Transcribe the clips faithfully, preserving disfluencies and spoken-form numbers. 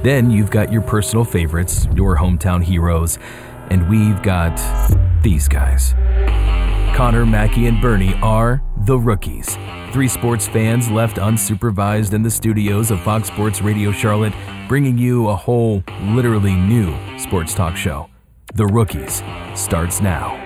Then you've got your personal favorites, your hometown heroes, and we've got these guys. Connor, Mackie, and Bernie are the Rookies. Three sports fans left unsupervised in the studios of Fox Sports Radio Charlotte, bringing you a whole, literally new sports talk show. The Rookies starts now.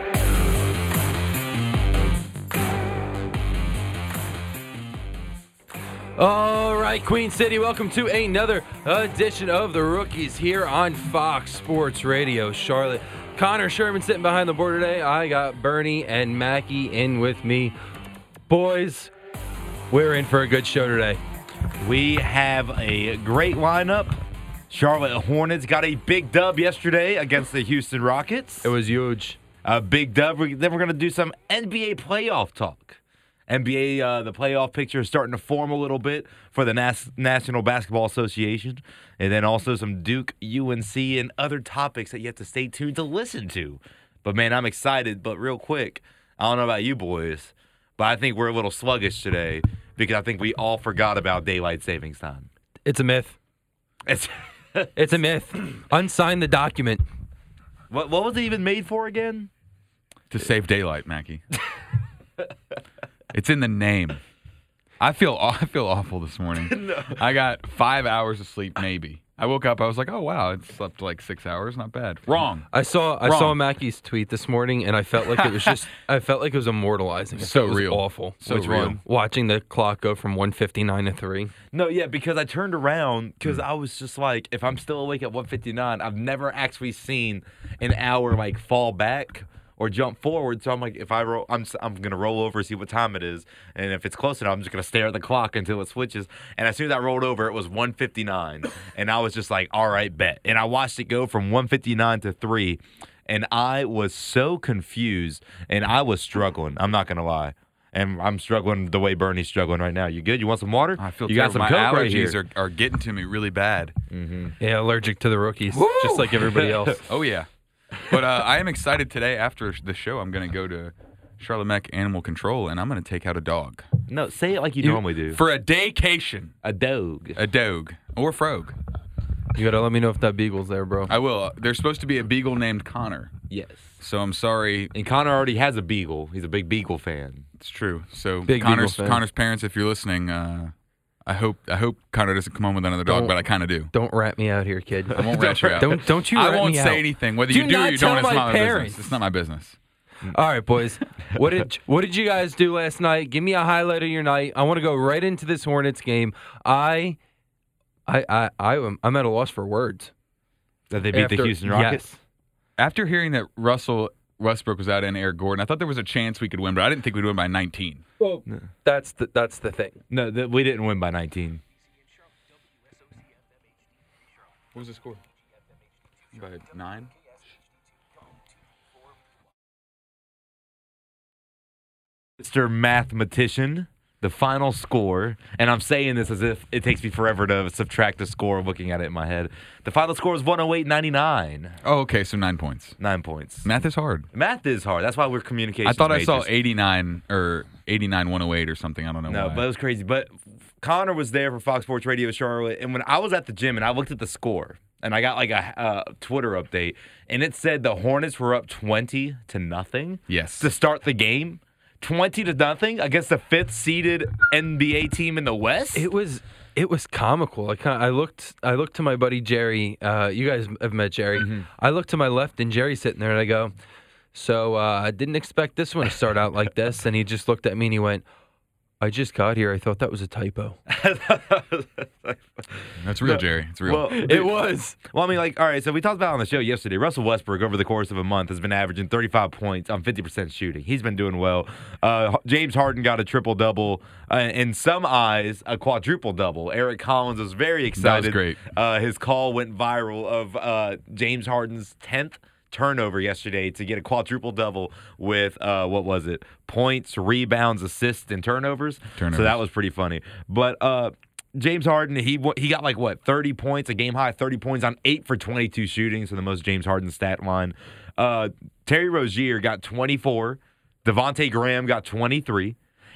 All right, Queen City, welcome to another edition of The Rookies here on Fox Sports Radio Charlotte. Connor Sherman sitting behind the board today. I got Bernie and Mackie in with me. Boys, we're in for a good show today. We have a great lineup. Charlotte Hornets got a big dub yesterday against the Houston Rockets. It was huge. A big dub. Then we're going to do some N B A playoff talk. N B A, uh, the playoff picture is starting to form a little bit for the Nas- National Basketball Association. And then also some Duke, U N C, and other topics that you have to stay tuned to listen to. But, man, I'm excited. But real quick, I don't know about you boys, but I think we're a little sluggish today because I think we all forgot about daylight savings time. It's a myth. It's It's a myth. Unsign the document. What, what was it even made for again? To save daylight, Mackie. It's in the name. I feel I feel awful this morning. No. I got five hours of sleep, maybe. I woke up. I was like, "Oh wow, I slept like six hours. Not bad." Wrong. I saw I Wrong. saw Mackie's tweet this morning, and I felt like it was just I felt like it was immortalizing. I So felt it was real. awful. So Which real. one? Watching the clock go from one fifty-nine to three. No, yeah, because I turned around because I was just like, if I'm still awake at one fifty-nine, I've never actually seen an hour like fall back or jump forward. So I'm like, if I roll, I'm I'm gonna roll over, see what time it is, and if it's close enough, I'm just gonna stare at the clock until it switches. And as soon as I rolled over, it was one fifty-nine, and I was just like, all right, bet. And I watched it go from one fifty-nine to three, and I was so confused, and I was struggling. I'm not gonna lie. And I'm struggling the way Bernie's struggling right now. You good? You want some water? I feel you got terrible. some My Coke right allergies here. are, are getting to me really bad. Mm-hmm. Yeah, allergic to the Rookies, just like everybody else. Oh yeah. But uh, I am excited today. After the show, I'm going to go to Charlotte Mech Animal Control, and I'm going to take out a dog. No, say it like you, You- normally do. For a daycation. A dog. A dog. Or frog. You gotta let me know if that beagle's there, bro. I will. There's supposed to be a beagle named Connor. Yes. So I'm sorry. And Connor already has a beagle. He's a big beagle fan. It's true. So Big Connor's beagle fan. Connor's parents, if you're listening, uh, I hope I hope Connor doesn't come home with another dog, Don't- but I kind of do. Don't rat me out here, kid. I won't rat you out. Don't don't you? I rat won't me say out. anything. Whether Do you do not or you tell don't, it's my not my parents. business. It's not my business. All right, boys. What did what did you guys do last night? Give me a highlight of your night. I want to go right into this Hornets game. I, I, I, I am I'm at a loss for words. That they beat After- the Houston Rockets? Yes. After hearing that Russell Westbrook was out and Eric Gordon, I thought there was a chance we could win, but I didn't think we'd win by nineteen. Well, that's the that's the thing. No, th- we didn't win by nineteen. What was the score? By nine? Mister Mathematician, the final score, and I'm saying this as if it takes me forever to subtract the score looking at it in my head. The final score is one oh eight ninety-nine. Oh, okay, so nine points. Nine points. Math is hard. Math is hard. That's why we're communication I thought I saw majors. eighty-nine or eighty-nine one oh eight or something. I don't know No, why. but it was crazy. But Connor was there for Fox Sports Radio Charlotte, and when I was at the gym and I looked at the score, and I got like a uh, Twitter update, and it said the Hornets were up twenty to nothing Yes. to start the game. twenty to nothing against the fifth seeded N B A team in the West. It was it was comical. I kind I looked I looked to my buddy Jerry. Uh, you guys have met Jerry. Mm-hmm. I looked to my left and Jerry's sitting there, and I go, so uh, I didn't expect this one to start out like this. And he just looked at me and he went, I just got here. I thought that was a typo. That's real, Jerry. It's real. Well, It was. Well, I mean, like, all right, so we talked about on the show yesterday, Russell Westbrook over the course of a month has been averaging thirty-five points on fifty percent shooting. He's been doing well. Uh, James Harden got a triple-double. Uh, in some eyes, a quadruple-double. Eric Collins was very excited. great. Uh, his call went viral of uh, James Harden's tenth turnover yesterday to get a quadruple-double with, uh, what was it, points, rebounds, assists, and turnovers. Turnovers. So that was pretty funny. But uh, James Harden, he he got like, what, thirty points, a game-high thirty points on eight for twenty-two shooting, so the most James Harden stat line. Uh, Terry Rozier got twenty-four. Devontae Graham got twenty-three.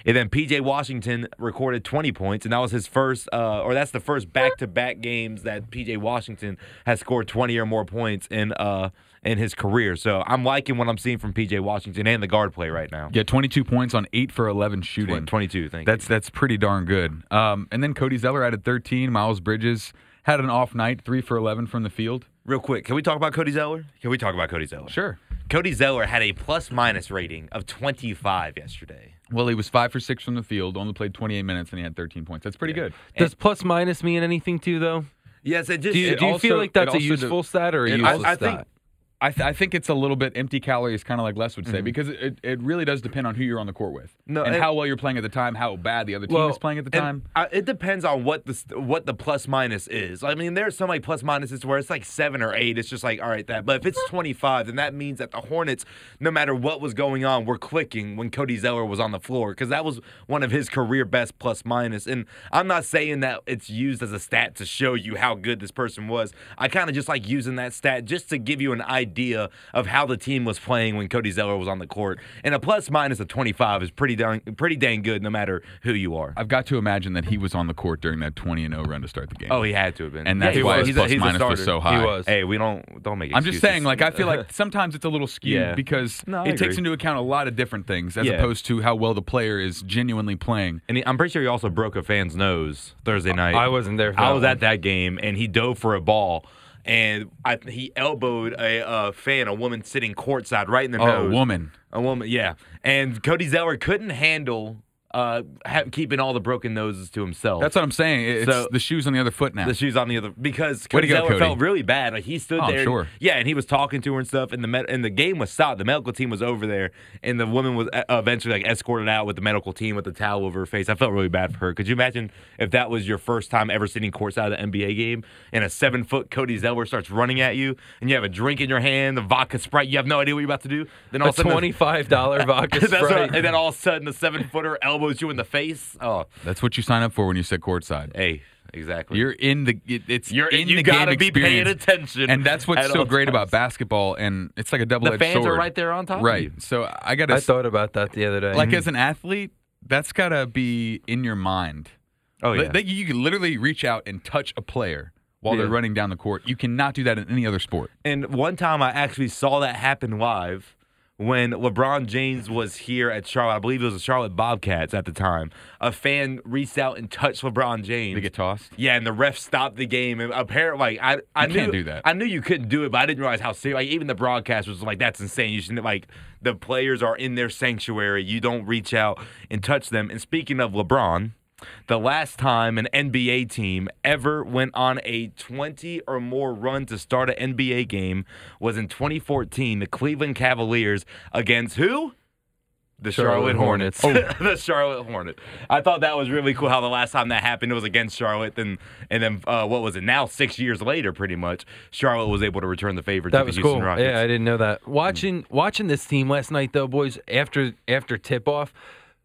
And then P J Washington recorded twenty points, and that was his first, uh, or that's the first back-to-back games that P J Washington has scored twenty or more points in uh, in his career. So I'm liking what I'm seeing from P J Washington and the guard play right now. Yeah, twenty-two points on eight for eleven shooting. twenty-two, thank That's you. that's pretty darn good. Um, and then Cody Zeller added thirteen. Miles Bridges had an off night, three for eleven from the field. Real quick, can we talk about Cody Zeller? Can we talk about Cody Zeller? Sure. Cody Zeller had a plus-minus rating of twenty-five yesterday. Well, he was five for six from the field, only played twenty-eight minutes, and he had thirteen points. That's pretty Yeah. good. Does plus minus mean anything too, though? Yes, it just Do you, it do you also- feel like that's it a also useful de- stat or a it- useless I- I stat? think- I, th- I think it's a little bit empty calories, kind of like Les would say, Mhm. because it, it really does depend on who you're on the court with. No, and and- how well you're playing at the time, how bad the other team Well, is playing at the And, time. uh, it depends on what the st- what the plus minus is. I mean, there's some like plus minuses where it's like seven or eight. It's just like all right, that. But if it's twenty-five, then that means that the Hornets, no matter what was going on, were clicking when Cody Zeller was on the floor because that was one of his career best plus minus. And I'm not saying that it's used as a stat to show you how good this person was. I kind of just like using that stat just to give you an idea of how the team was playing when Cody Zeller was on the court. And a plus minus of twenty-five is pretty dang, pretty dang good no matter who you are. I've got to imagine that he was on the court during that twenty and oh run to start the game. Oh, he had to have been. And that's he why was. his He's a- plus he's a minus was starter. so high. He was. Hey, we don't don't make I'm just excuses. saying, like, I feel like sometimes it's a little skewed Yeah. because No, I it takes agree. into account a lot of different things as Yeah. opposed to how well the player is genuinely playing. And he, I'm pretty sure he also broke a fan's nose Thursday night. I wasn't there for I that was one. at that game, and he dove for a ball, and I, he elbowed a uh, fan, a woman sitting courtside, right in the Oh, nose. a woman. A woman, yeah. And Cody Zeller couldn't handle uh, ha- keeping all the broken noses to himself. That's what I'm saying. It's So- the shoes on the other foot now. The shoes on the other because Way to Cody go, Zeller Cody. felt really bad. Like he stood Oh, I'm there, sure. yeah, and he was talking to her and stuff. And the med- and the game was stopped. The medical team was over there, and the woman was uh, eventually like escorted out with the medical team with the towel over her face. I felt really bad for her. Could you imagine if that was your first time ever sitting courtside of the N B A game, and a seven foot Cody Zeller starts running at you, and you have a drink in your hand, the vodka Sprite, you have no idea what you're about to do. Then all A of a sudden, the- twenty-five dollar vodka That's Sprite. what- and then all of a sudden the seven footer elbows you in the face. Oh, That's what you sign up for when you sit courtside. hey, exactly. You're in the it, it's You're in you the gotta game be paying experience. attention, And that's what's at so all great about times. basketball, and it's like a double-edged The fans sword. are right there on top of Right. you. So I gotta I thought about that the other day. like as an athlete, that's gotta be in your mind. Oh yeah. That- that you can literally reach out and touch a player while they're Yeah. running down the court. You cannot do that in any other sport. And one time I actually saw that happen live when LeBron James was here at Charlotte. I believe it was the Charlotte Bobcats at the time. A fan reached out and touched LeBron James. They get tossed. Yeah, and the ref stopped the game. And apparently, like I, I You knew can't do that. I knew you couldn't do it, but I didn't realize how serious. Like even the broadcast was like, "That's insane. You shouldn't like the players are in their sanctuary. You don't reach out and touch them." And speaking of LeBron, the last time an N B A team ever went on a twenty or more run to start an N B A game was in twenty fourteen. The Cleveland Cavaliers against who? The Charlotte, Charlotte Hornets. Hornets. the Charlotte Hornets. I thought that was really cool how the last time that happened it was against Charlotte. And, and then, uh, what was it? Now, six years later, pretty much, Charlotte was able to return the favor to That the was Houston cool. Rockets. Yeah, I didn't know that. Watching watching this team last night, though, boys. After after tip off,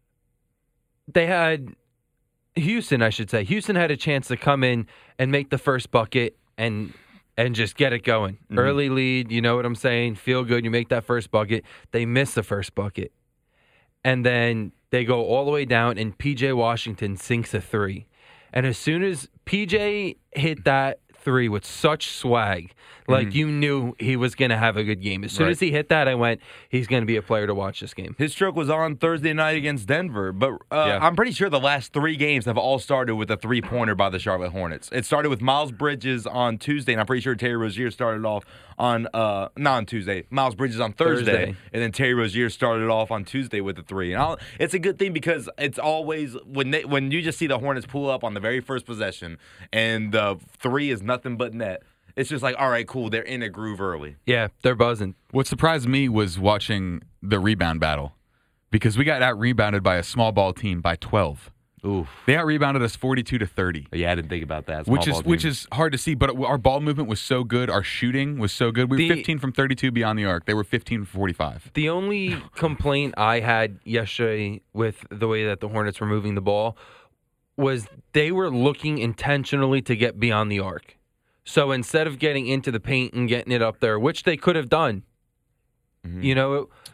they had Houston. I should say Houston had a chance to come in and make the first bucket and and just get it going. Mhm. Early lead. You know what I'm saying? Feel good. You make that first bucket. They miss the first bucket, and then they go all the way down, and P J Washington sinks a three. And as soon as P J hit that three with such swag, like you knew he was going to have a good game. As soon Right. as he hit that, I went, he's going to be a player to watch this game. His stroke was on Thursday night against Denver, but uh, Yeah. I'm pretty sure the last three games have all started with a three-pointer by the Charlotte Hornets. It started with Miles Bridges on Tuesday, and I'm pretty sure Terry Rozier started off on uh, not on Tuesday. Miles Bridges on Thursday, Thursday. and then Terry Rozier started off on Tuesday with the three. And I'll, it's a good thing because it's always when they, when you just see the Hornets pull up on the very first possession, and the three is nothing but net. It's just like, all right, cool. They're in a groove early. Yeah, they're buzzing. What surprised me was watching the rebound battle because we got out rebounded by a small ball team by twelve. Oof. They out rebounded us forty-two to thirty. Yeah, I didn't think about that. Which Small is ball which team. is hard to see, but our ball movement was so good. Our shooting was so good. We were The- fifteen from thirty-two beyond the arc. They were fifteen from forty-five. The only complaint I had yesterday with the way that the Hornets were moving the ball was they were looking intentionally to get beyond the arc. So instead of getting into the paint and getting it up there, which they could have done, Mhm. you know,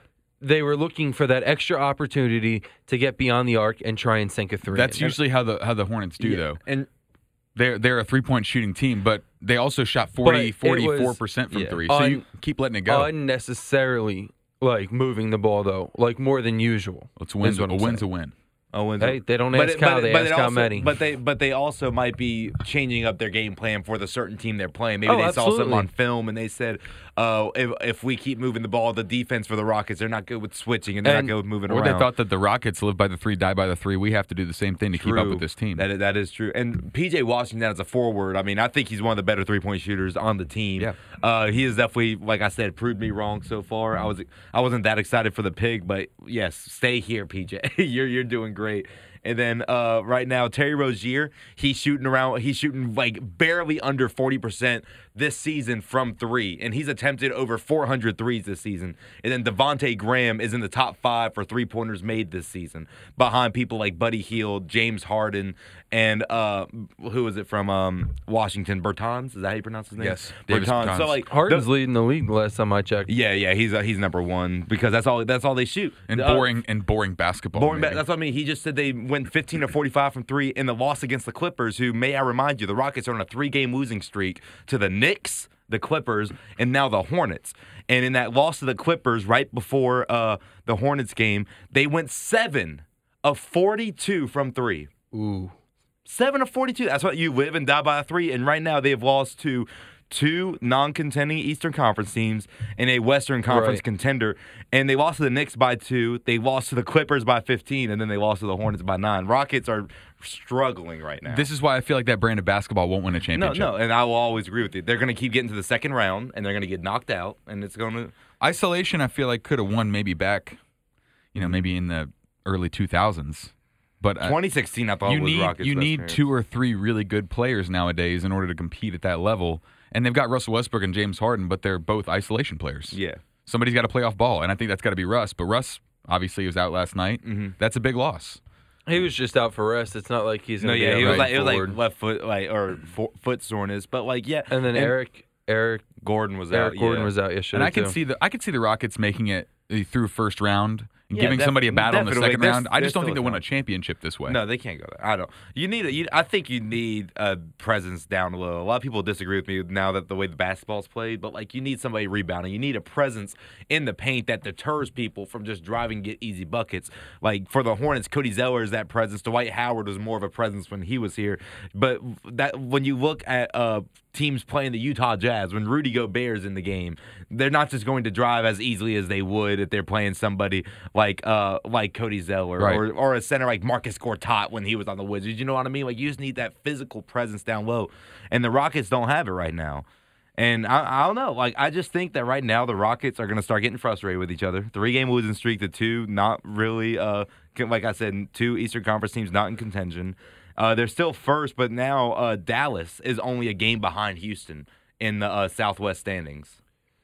they were looking for that extra opportunity to get beyond the arc and try and sink a three. That's in. usually how the how the Hornets do, Yeah, though. And They're they're a three point shooting team, but they also shot forty, But it was- forty-four percent from yeah. three. So Un- you keep letting it go. unnecessarily like moving the ball though, like more than usual. Let's win. is what A I'm win's saying. a win. Oh, wins Hey, it. they don't But ask it- how, but- they but ask it how also- many. But they but they also might be changing up their game plan for the certain team they're playing. Maybe Oh, they saw something absolutely. on film and they said, "Oh, if, if we keep moving the ball, the defense for the Rockets, they're not good with switching and they're And- not good with moving Or around." they thought that the Rockets live by the three, die by the three. We have to do the same thing to keep up True. with this team. That is, that is true. And P J Washington as a forward, I mean, I think he's one of the better three point shooters on the team. Yeah. Uh, he is definitely, like I said, proved me wrong so far. I was I wasn't that excited for the pig, but yes, stay here, P J. you're you're doing great. And then uh, right now, Terry Rozier, he's shooting around, he's shooting like barely under forty percent this season from three. And he's attempted over four hundred threes this season. And then Devontae Graham is in the top five for three-pointers made this season, behind people like Buddy Hield, James Harden, and uh, who is it from um, Washington? Bertans? Is that how you pronounce his name? Yes, Davis Bertans. So Bertans. like Harden's the- leading the league the last time I checked. yeah, yeah, he's uh, he's number one because that's all that's all they shoot. and Uh, boring and boring basketball. Boring, ba- maybe. that's what I mean. He just said they went fifteen or forty-five from three in the loss against the Clippers, who, may I remind you, the Rockets are on a three-game losing streak to the Knicks, the Clippers, and now the Hornets. And in that loss to the Clippers right before uh, the Hornets game, they went seven of forty-two from three. Ooh. Seven of forty-two. That's what you live and die by a three. And right now they have lost to two non-contending Eastern Conference teams and a Western Conference Right. contender. And they lost to the Knicks by two. They lost to the Clippers by fifteen, and then they lost to the Hornets by nine. Rockets are struggling right now. This is why I feel like that brand of basketball won't win a no, championship. no, and I will always agree with you. They're going to keep getting to the second round, and they're going to get knocked out, and it's going to. Isolation, I feel like could have won maybe back, you know, maybe in the early two thousands. But uh, twenty sixteen, I thought you was need Rockets' you best need year. two or three really good players nowadays in order to compete at that level. And they've got Russell Westbrook and James Harden, but they're both isolation players. Yeah. Somebody's got to play off ball, and I think that's got to be Russ. But Russ obviously was out last night. Mm-hmm. That's a big loss. He was just out for rest. It's not like he's No, gonna yeah, be he out was like going it was like forward. left foot, like or fo- foot soreness, but like yeah. And then Eric Eric Gordon was Eric out. Gordon yeah. was out yesterday. And I can too. see the I could see the Rockets making it uh, through first round and Yeah, giving def- somebody a battle in the definitely. second There's- round. I there's just don't still think a they win a chance. championship this way. No, they can't go there. I don't. You need. A, you, I think you need a presence down low. A lot of people disagree with me now that the way the basketball's played, but like you need somebody rebounding. You need a presence in the paint that deters people from just driving and get easy buckets. Like for the Hornets, Cody Zeller is that presence. Dwight Howard was more of a presence when he was here. But that when you look at uh, teams playing the Utah Jazz, when Rudy Gobert's in the game, they're not just going to drive as easily as they would if they're playing somebody like uh, like Cody Zeller Right. or or a center like Marcus Gortat when he was on the Wizards. You know what I mean? Like you just need that physical presence down low, and the Rockets don't have it right now. And I, I don't know. Like I just think that right now the Rockets are going to start getting frustrated with each other. Three game losing streak to two, not really. Uh, like I said, two Eastern Conference teams not in contention. Uh, they're still first, but now uh, Dallas is only a game behind Houston in the uh, Southwest standings.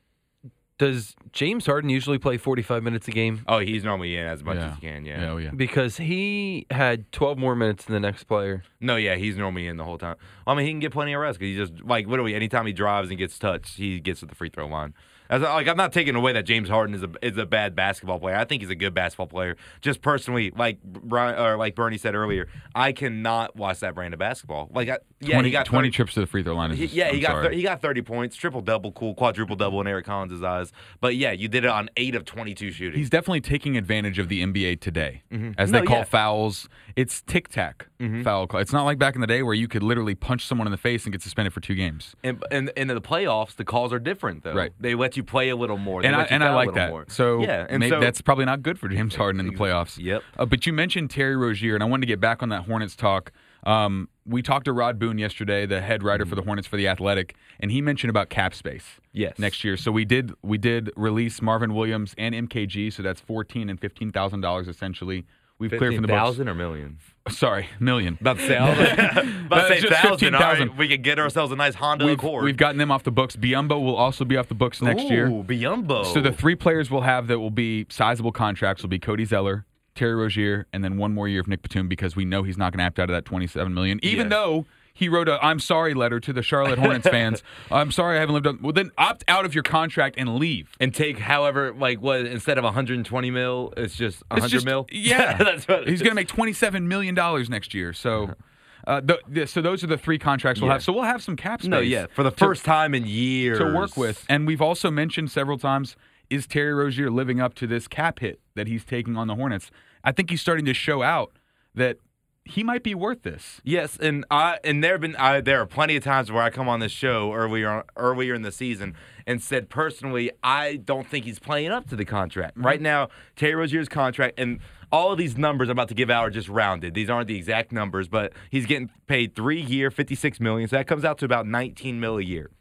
Does James Harden usually play forty-five minutes a game? Oh, he's normally in as much yeah. as he can. Yeah, oh, yeah. Because he had twelve more minutes than the next player. No, yeah, he's normally in the whole time. I mean, he can get plenty of rest because he just like literally anytime he drives and gets touched, he gets to the free throw line. As like I'm not taking away that James Harden is a is a bad basketball player. I think he's a good basketball player. Just personally, like Brian or like Bernie said earlier, I cannot watch that brand of basketball. Like, I, yeah, twenty, he got twenty thirty, trips to the free throw line. Is he, just, yeah, he I'm got sorry. thir- he got thirty points, triple double, cool, quadruple double in Eric Collins' eyes. But yeah, you did it on eight of twenty-two shooting. He's definitely taking advantage of the N B A today. As No, they call yeah. fouls, it's tic-tac foul call. It's not like back in the day where you could literally punch someone in the face and get suspended for two games. And, and, and in the playoffs, the calls are different, though. Right. They let you play a little more. They And I, let you and I foul a like little that. more. So, yeah, and maybe so that's probably not good for James Harden in the playoffs. Yep. Uh, but you mentioned Terry Rozier, and I wanted to get back on that Hornets talk. Um, we talked to Rod Boone yesterday, the head writer for the Hornets for The Athletic, and he mentioned about cap space. Yes. Next year. So we did we did release Marvin Williams and M K G, so that's fourteen and fifteen thousand dollars essentially. We've cleared from the books. thousand or million? Sorry, million. About to say, I was like, about to It's say just thousand. All fifteen thousand. right, we could get ourselves a nice Honda We've, Accord. we've gotten them off the books. Biombo will also be off the books next year. Ooh, Biombo. So the three players we'll have that will be sizable contracts will be Cody Zeller, Terry Rozier, and then one more year of Nick Batum because we know he's not going to opt out of that twenty-seven million dollars, even Yeah. though he wrote a "I'm sorry" letter to the Charlotte Hornets fans. I'm sorry I haven't lived up. Well, then opt out of your contract and leave. And take however, like, what, instead of one hundred twenty mil, it's just one hundred It's just- mil? Yeah, That's what it he's is. going to make twenty-seven million dollars next year. So, uh, th- th- so those are the three contracts we'll Yeah. have. So we'll have some cap space. No, yeah, for the to- first time in years. to work with. And we've also mentioned several times, is Terry Rozier living up to this cap hit that he's taking on the Hornets? I think he's starting to show out that he might be worth this. Yes, and I and there have been I, there are plenty of times where I come on this show earlier earlier in the season and said personally I don't think he's playing up to the contract. Mm-hmm. Right now, Terry Rozier's contract and all of these numbers I'm about to give out are just rounded. These aren't the exact numbers, but he's getting paid three year, fifty-six million. So that comes out to about nineteen mil a year.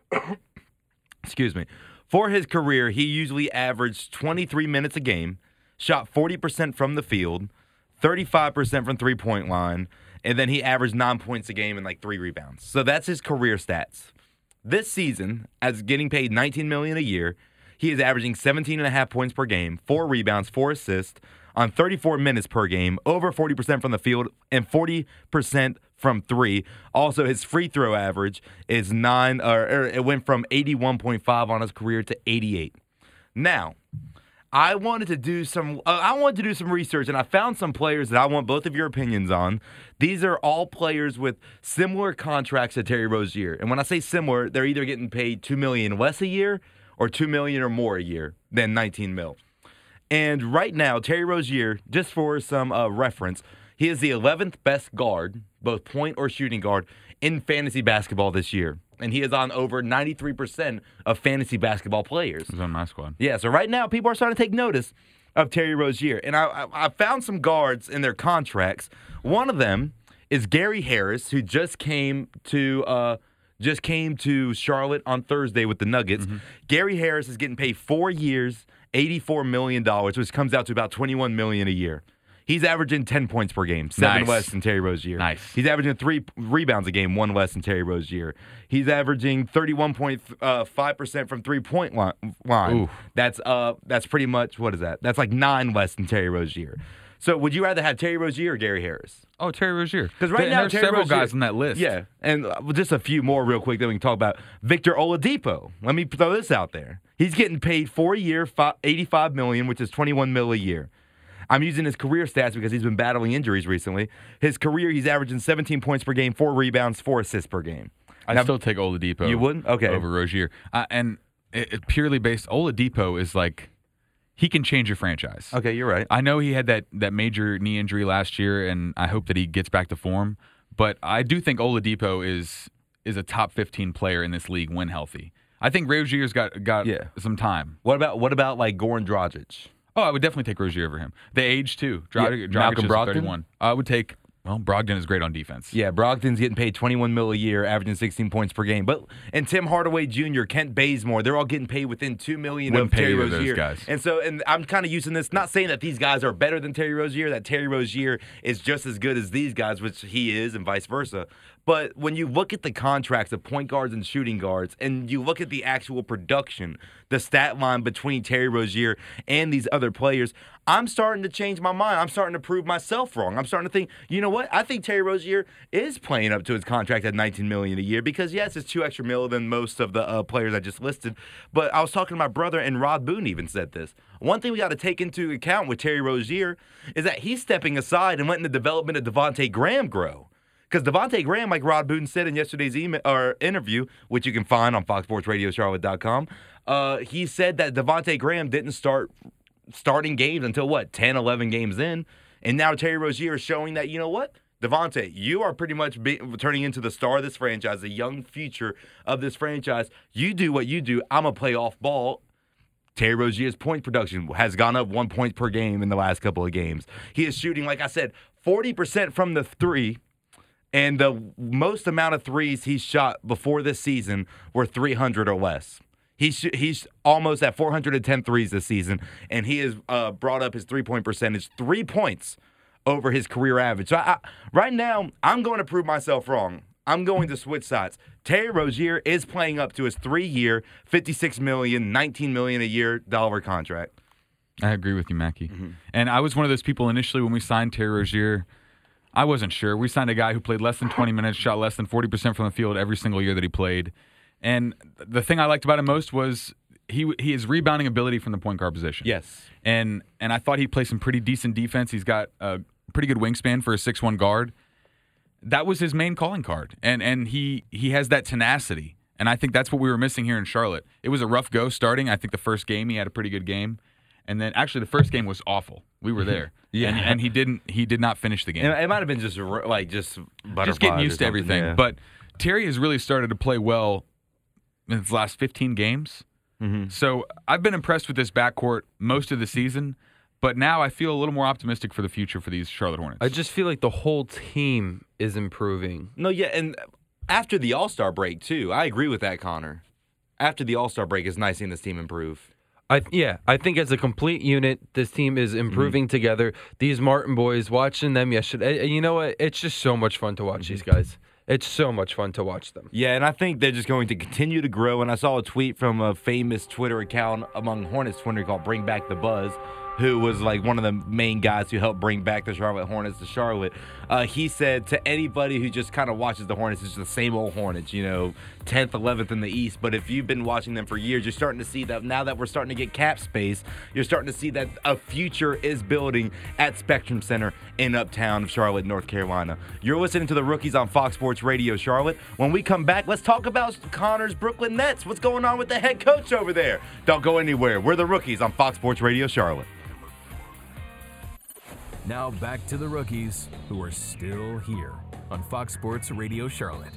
Excuse me. For his career, he usually averaged twenty-three minutes a game, shot forty percent from the field, thirty-five percent from three-point line, and then he averaged nine points a game and like three rebounds. So that's his career stats. This season, as getting paid nineteen million dollars a year, he is averaging seventeen and a half points per game, four rebounds, four assists on thirty-four minutes per game, over forty percent from the field, and forty percent from three. Also, his free throw average is nine, or, or it went from eighty-one point five on his career to eighty-eight. Now, I wanted to do some. Uh, I wanted to do some research, and I found some players that I want both of your opinions on. These are all players with similar contracts to Terry Rozier, and when I say similar, they're either getting paid two million less a year or two million or more a year than nineteen mil. And right now, Terry Rozier, just for some uh, reference, he is the eleventh best guard, both point or shooting guard, in fantasy basketball this year. And he is on over ninety-three percent of fantasy basketball players. He's on my squad. Yeah, so right now, people are starting to take notice of Terry Rozier. And I, I, I found some guards in their contracts. One of them is Gary Harris, who just came to uh, just came to Charlotte on Thursday with the Nuggets. Mm-hmm. Gary Harris is getting paid four years, eighty-four million dollars, which comes out to about twenty-one million dollars a year. He's averaging ten points per game, seven Nice. less than Terry Rozier. Nice. He's averaging three rebounds a game, one less than Terry Rozier. He's averaging thirty-one point five percent from three-point line. line. Ooh. That's uh, that's pretty much, what is that? That's like nine less than Terry Rozier. So would you rather have Terry Rozier or Gary Harris? Oh, Terry Rozier. 'Cause right There- now, there's Terry several Rozier- guys on that list. Yeah, and uh, just a few more real quick that we can talk about. Victor Oladipo. Let me throw this out there. He's getting paid four year, eighty-five million dollars, which is twenty-one mil a year. I'm using his career stats because he's been battling injuries recently. His career, he's averaging seventeen points per game, four rebounds, four assists per game. I'd Now- still take Oladipo. You wouldn't? Okay. Over Rozier. Uh, and it, it purely based, Oladipo is like, he can change your franchise. Okay, you're right. I know he had that, that major knee injury last year, and I hope that he gets back to form. But I do think Oladipo is is a top fifteen player in this league when healthy. I think Rozier's got got Yeah. some time. What about what about like Goran Dragic? Oh, I would definitely take Rozier over him. The age too. Yeah, Dragic, Dragic Malcolm is Brogdon? thirty-one. I would take. Well, Brogdon is great on defense. Yeah, Brogdon's getting paid twenty-one mil a year, averaging sixteen points per game. But and Tim Hardaway Junior, Kent Bazemore, they're all getting paid within two million Wouldn't of pay Terry either of those Rozier. guys. And so, and I'm kind of using this, not saying that these guys are better than Terry Rozier, that Terry Rozier is just as good as these guys, which he is, and vice versa. But when you look at the contracts of point guards and shooting guards, and you look at the actual production, the stat line between Terry Rozier and these other players, I'm starting to change my mind. I'm starting to prove myself wrong. I'm starting to think, you know what? I think Terry Rozier is playing up to his contract at nineteen million dollars a year because, yes, it's two extra mil than most of the uh, players I just listed. But I was talking to my brother, and Rod Boone even said this. One thing we got to take into account with Terry Rozier is that he's stepping aside and letting the development of Devontae Graham grow. Because Devontae Graham, like Rod Boone said in yesterday's email or interview, which you can find on fox sports radio charlotte dot com, uh, he said that Devontae Graham didn't start starting games until, what, ten, eleven games in. And now Terry Rozier is showing that, you know what? Devontae, you are pretty much be, turning into the star of this franchise, the young future of this franchise. You do what you do. I'm going to play off ball. Terry Rozier's point production has gone up one point per game in the last couple of games. He is shooting, like I said, forty percent from the three. And the most amount of threes he shot before this season were three hundred or less. He's he's almost at four hundred ten threes this season, and he has uh, brought up his three-point percentage three points over his career average. So I, right now, I'm going to prove myself wrong. I'm going to switch sides. Terry Rozier is playing up to his three-year, fifty-six million dollars, nineteen million dollars a year dollar contract. I agree with you, Mackie. Mm-hmm. And I was one of those people initially when we signed Terry Rozier. I wasn't sure. We signed a guy who played less than twenty minutes, shot less than forty percent from the field every single year that he played. And the thing I liked about him most was he he his rebounding ability from the point guard position. Yes. And and I thought he'd play some pretty decent defense. He's got a pretty good wingspan for a six one guard. That was his main calling card. And and he he has that tenacity. And I think that's what we were missing here in Charlotte. It was a rough go starting. I think the first game he had a pretty good game. And then actually the first game was awful. We were there. Yeah. And, and he didn't he did not finish the game. It, it might have been just r- like just Just getting used to everything. Yeah. But Terry has really started to play well in his last fifteen games. Mm-hmm. So I've been impressed with this backcourt most of the season, but now I feel a little more optimistic for the future for these Charlotte Hornets. I just feel like the whole team is improving. No, yeah, and after the All-Star break too, I agree with that, Connor. After the All-Star break, it's nice seeing this team improve. I yeah, I think as a complete unit, this team is improving Mm-hmm. together. These Martin boys, watching them yesterday, you know what? It's just so much fun to watch Mm-hmm. these guys. It's so much fun to watch them. Yeah, and I think they're just going to continue to grow. And I saw a tweet from a famous Twitter account among Hornets Twitter called Bring Back the Buzz, who was like one of the main guys who helped bring back the Charlotte Hornets to Charlotte. Uh, he said to anybody who just kind of watches the Hornets, it's the same old Hornets, you know, tenth, eleventh in the East. But if you've been watching them for years, you're starting to see that now that we're starting to get cap space, you're starting to see that a future is building at Spectrum Center in uptown Charlotte, North Carolina. You're listening to the Rookies on Fox Sports Radio Charlotte. When we come back, let's talk about Connor's Brooklyn Nets. What's going on with the head coach over there? Don't go anywhere. We're the Rookies on Fox Sports Radio Charlotte. Now back to the Rookies, who are still here on Fox Sports Radio Charlotte.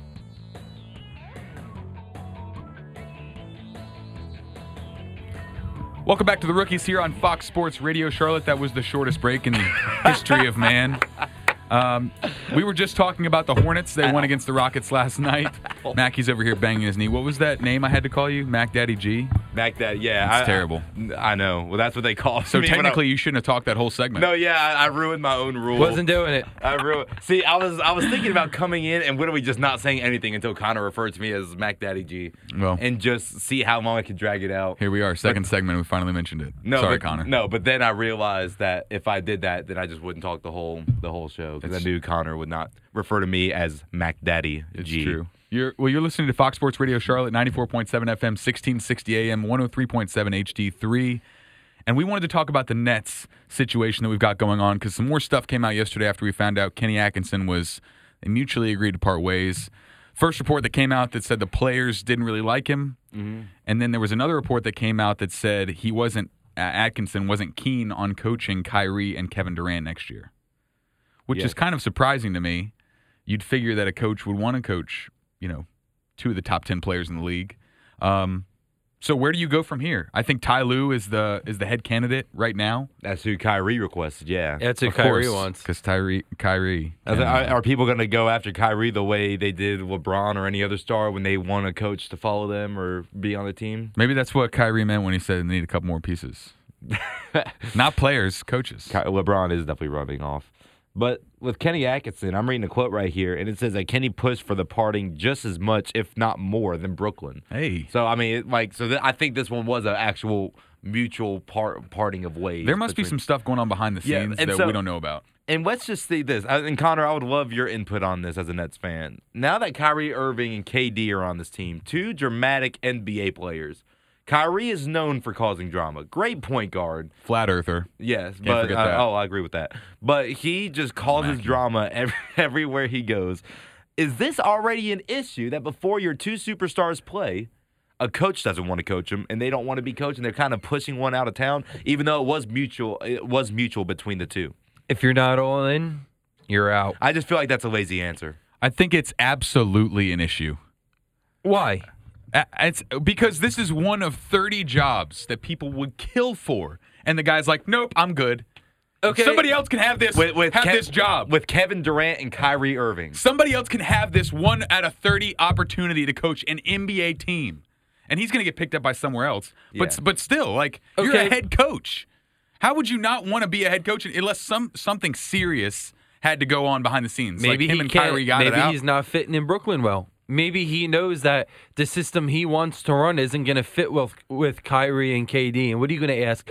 Welcome back to the Rookies here on Fox Sports Radio Charlotte. That was the shortest break in the history of man. Um, we were just talking about the Hornets. They won against the Rockets last night. Mackey's over here banging his knee. What was that name I had to call you? Mac Daddy G? Back that, yeah. That's I, terrible. I, I know. Well, that's what they call So me when I- technically you shouldn't have talked that whole segment. No, yeah, I, I ruined my own rule. Wasn't doing it. I ruined. See, I was I was thinking about coming in and literally just not saying anything until Connor referred to me as Mac Daddy G. Well. and just see how long I could drag it out. Here we are, second segment. We finally mentioned it. No, Sorry, but, Connor. No, but then I realized that if I did that, then I just wouldn't talk the whole the whole show because I It's- knew Connor would not refer to me as Mac Daddy It's G. true. You're well. You're listening to Fox Sports Radio Charlotte, ninety-four point seven F M, sixteen sixty A M, one oh three point seven H D three, and we wanted to talk about the Nets situation that we've got going on because some more stuff came out yesterday after we found out Kenny Atkinson was they mutually agreed to part ways. First report that came out that said the players didn't really like him, Mm-hmm. and then there was another report that came out that said he wasn't uh, Atkinson wasn't keen on coaching Kyrie and Kevin Durant next year, which Yeah. is kind of surprising to me. You'd figure that a coach would want to coach, you know, two of the top ten players in the league. Um, so where do you go from here? I think Ty Lue is the is the head candidate right now. That's who Kyrie requested. Yeah. That's who Of Kyrie course, wants. because Kyrie, Kyrie. I was and, like, uh, are, are people going to go after Kyrie the way they did LeBron or any other star when they want a coach to follow them or be on the team? maybe that's what Kyrie meant when he said they need a couple more pieces. Not players, coaches. Ky- LeBron is definitely running off. But with Kenny Atkinson, I'm reading a quote right here, and it says that Kenny pushed for the parting just as much, if not more, than Brooklyn. Hey, So I mean, it, like, so th- I think this one was an actual mutual part parting of ways. there must be between- some stuff going on behind the Yeah, scenes and that so- we don't know about. And let's just see this. I- And Connor, I would love your input on this as a Nets fan. Now that Kyrie Irving and K D are on this team, two dramatic N B A players. Kyrie is known for causing drama. Great point guard. Flat earther. Yes, but forget uh, that. oh, I agree with that. But he just causes Mackie. drama every, everywhere he goes. Is this already an issue that before your two superstars play, a coach doesn't want to coach them and they don't want to be coached and they're kind of pushing one out of town, even though it was mutual? It was mutual between the two. If you're not all in, you're out. I just feel like that's a lazy answer. I think it's absolutely an issue. Why? Uh, It's because this is one of thirty jobs that people would kill for, and the guy's like, "Nope, I'm good. Okay. Somebody else can have this. With, with have Kev- this job. with Kevin Durant and Kyrie Irving. Somebody else can have this one out of thirty opportunity to coach an N B A team, and he's going to get picked up by somewhere else. But Yeah. but still, like you're Okay. a head coach. How would you not want to be a head coach unless some something serious had to go on behind the scenes? Maybe like him he and can't. Kyrie got Maybe it out. he's not fitting in Brooklyn well. Maybe he knows that the system he wants to run isn't going to fit with with Kyrie and K D. And what are you going to ask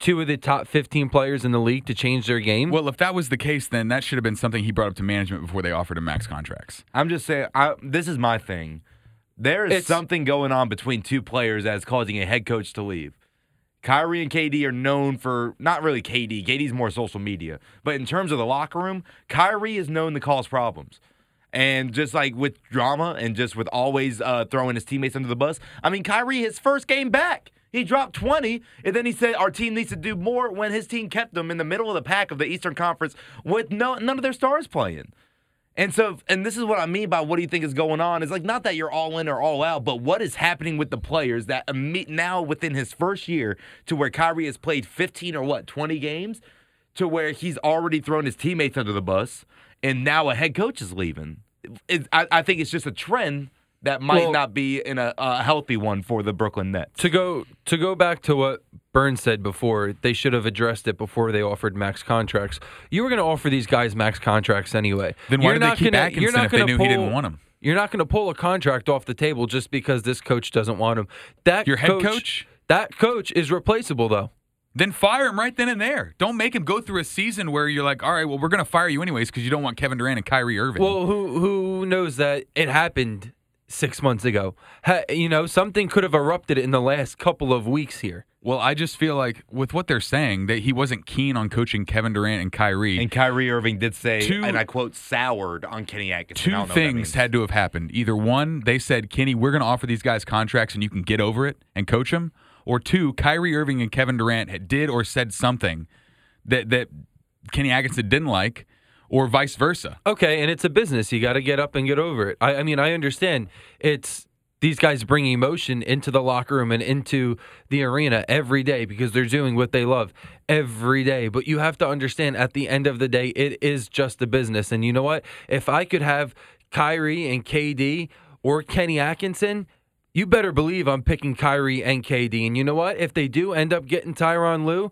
two of the top fifteen players in the league to change their game. Well, if that was the case, then that should have been something he brought up to management before they offered him max contracts. I'm just saying, I, this is my thing. There is It's- something going on between two players that is causing a head coach to leave. Kyrie and K D are known for, not really K D, K D's more social media, but in terms of the locker room, Kyrie is known to cause problems. And just like with drama and just with always uh, throwing his teammates under the bus, I mean, Kyrie, his first game back, he dropped twenty, and then he said our team needs to do more when his team kept them in the middle of the pack of the Eastern Conference with no none of their stars playing. And so, and this is what I mean by what do you think is going on? It's like not that you're all in or all out, but what is happening with the players that imme- now within his first year to where Kyrie has played fifteen or what, twenty games, to where he's already thrown his teammates under the bus, and now a head coach is leaving. It, I, I think it's just a trend that might Well, not be in a, a healthy one for the Brooklyn Nets. To go to go back to what Burns said before, they should have addressed it before they offered max contracts. You were going to offer these guys max contracts anyway. Then why You're did they not keep gonna- Atkinson you're not if they gonna knew he didn't want him? You're not going to pull a contract off the table just because this coach doesn't want him. That Your head coach? That coach is replaceable, though. Then fire him right then and there. Don't make him go through a season where you're like, all right, well, we're going to fire you anyways because you don't want Kevin Durant and Kyrie Irving. Well, who who knows that it happened six months ago? Ha, you know, something could have erupted in the last couple of weeks here. Well, I just feel like with what they're saying that he wasn't keen on coaching Kevin Durant and Kyrie. And Kyrie Irving did say, Two- and I quote, soured on Kenny Atkinson. I Two don't know what that things means. had to have happened. Either one, they said, Kenny, we're going to offer these guys contracts and you can get over it and coach them. Or two, Kyrie Irving and Kevin Durant had, did or said something that, that Kenny Atkinson didn't like, or vice versa. Okay, and it's a business. You got to get up and get over it. I, I mean, I understand. It's these guys bring emotion into the locker room and into the arena every day because they're doing what they love every day. But you have to understand, at the end of the day, it is just a business. And you know what? If I could have Kyrie and K D or Kenny Atkinson, you better believe I'm picking Kyrie and K D. And you know what? If they do end up getting Tyronn Lue,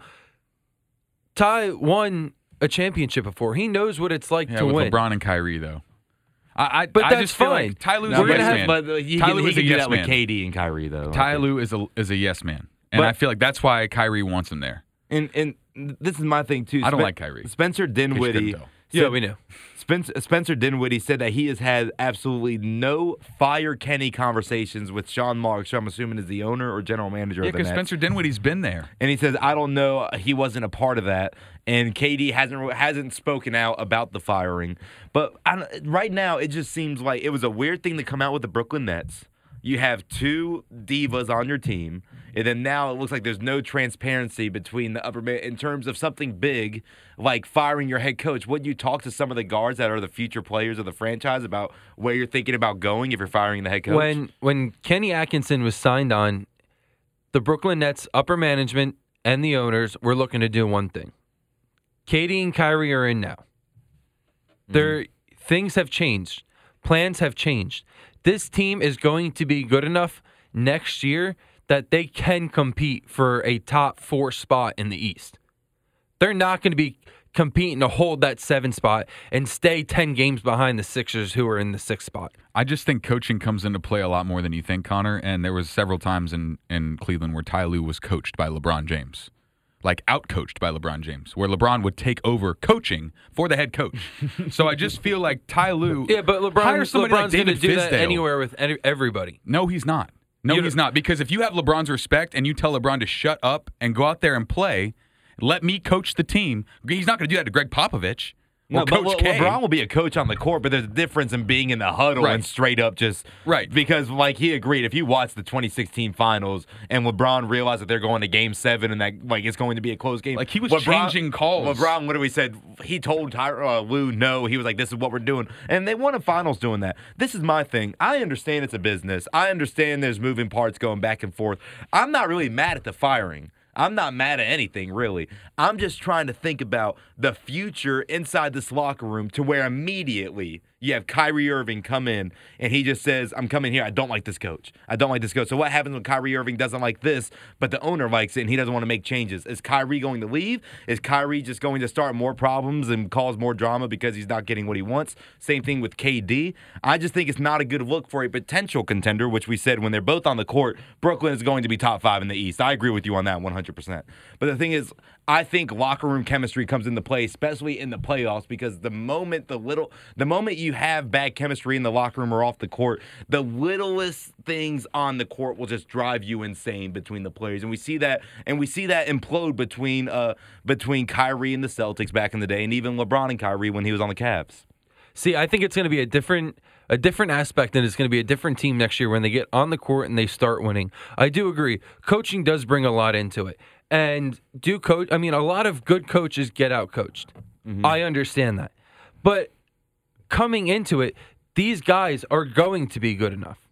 Ty won a championship before. He knows what it's like Yeah, to with win. LeBron and Kyrie, though. I, I, But I that's just feel fine. like Ty Lue's No, a We're yes gonna man. but but he Ty can, Lue he is a can do yes that with man. K D and Kyrie, though. I Ty think. Lue is a is a yes man, and But- I feel like that's why Kyrie wants him there. And and this is my thing too. I don't Spen- like Kyrie. Spencer Dinwiddie. though. Yeah, said- we knew. Spencer, Spencer Dinwiddie said that he has had absolutely no fire Kenny conversations with Sean Marks, who I'm assuming is the owner or general manager Yeah, of the because Nets. Spencer Dinwiddie's been there. And he says, I don't know, he wasn't a part of that. And K D hasn't hasn't spoken out about the firing. But I, don't- right now, it just seems like it was a weird thing to come out with the Brooklyn Nets. You have two divas on your team, and then now it looks like there's no transparency between the upper mid in terms of something big like firing your head coach. Would you talk to some of the guards that are the future players of the franchise about where you're thinking about going if you're firing the head coach? When when Kenny Atkinson was signed on, the Brooklyn Nets upper management and the owners were looking to do one thing. Katie and Kyrie are in now. Their things have changed. Plans have changed. This team is going to be good enough next year that they can compete for a top four spot in the East. They're not going to be competing to hold that seven spot and stay ten games behind the Sixers, who are in the sixth spot. I just think coaching comes into play a lot more than you think, Connor. And there was several times in, in Cleveland where Ty Lue was coached by LeBron James. Like out-coached by LeBron James, where LeBron would take over coaching for the head coach. So I just feel like Ty Lue Yeah, but LeBron, hire somebody LeBron's like going to David do that Fizdale. anywhere with any, everybody. No, he's not. No, You- he's not. Because if you have LeBron's respect and you tell LeBron to shut up and go out there and play, let me coach the team. He's not going to do that to Greg Popovich or No, but Coach Le- K. LeBron will be a coach on the court, but there's a difference in being in the huddle Right. and straight up just Right. Because like he agreed, if you watch the twenty sixteen finals and LeBron realized that they're going to Game Seven and that like it's going to be a close game, Like, he was LeBron- changing calls. LeBron literally said he told Ty, uh, Lue no. He was like, "This is what we're doing," and they won a finals doing that. This is my thing. I understand it's a business. I understand there's moving parts going back and forth. I'm not really mad at the firing. I'm not mad at anything, really. I'm just trying to think about the future inside this locker room to where immediately you have Kyrie Irving come in, and he just says, I'm coming here. I don't like this coach. I don't like this coach. So what happens when Kyrie Irving doesn't like this, but the owner likes it, and he doesn't want to make changes? Is Kyrie going to leave? Is Kyrie just going to start more problems and cause more drama because he's not getting what he wants? Same thing with K D. I just think it's not a good look for a potential contender, which we said when they're both on the court, Brooklyn is going to be top five in the East. I agree with you on that one hundred percent. But the thing is, I think locker room chemistry comes into play, especially in the playoffs, because the moment the little, the moment you have bad chemistry in the locker room or off the court, the littlest things on the court will just drive you insane between the players, and we see that, and we see that implode between uh between Kyrie and the Celtics back in the day, and even LeBron and Kyrie when he was on the Cavs. See, I think it's going to be a different a different aspect, and it's going to be a different team next year when they get on the court and they start winning. I do agree. Coaching does bring a lot into it. And do coach I mean, a lot of good coaches get out coached. Mm-hmm. I understand that. But coming into it, these guys are going to be good enough.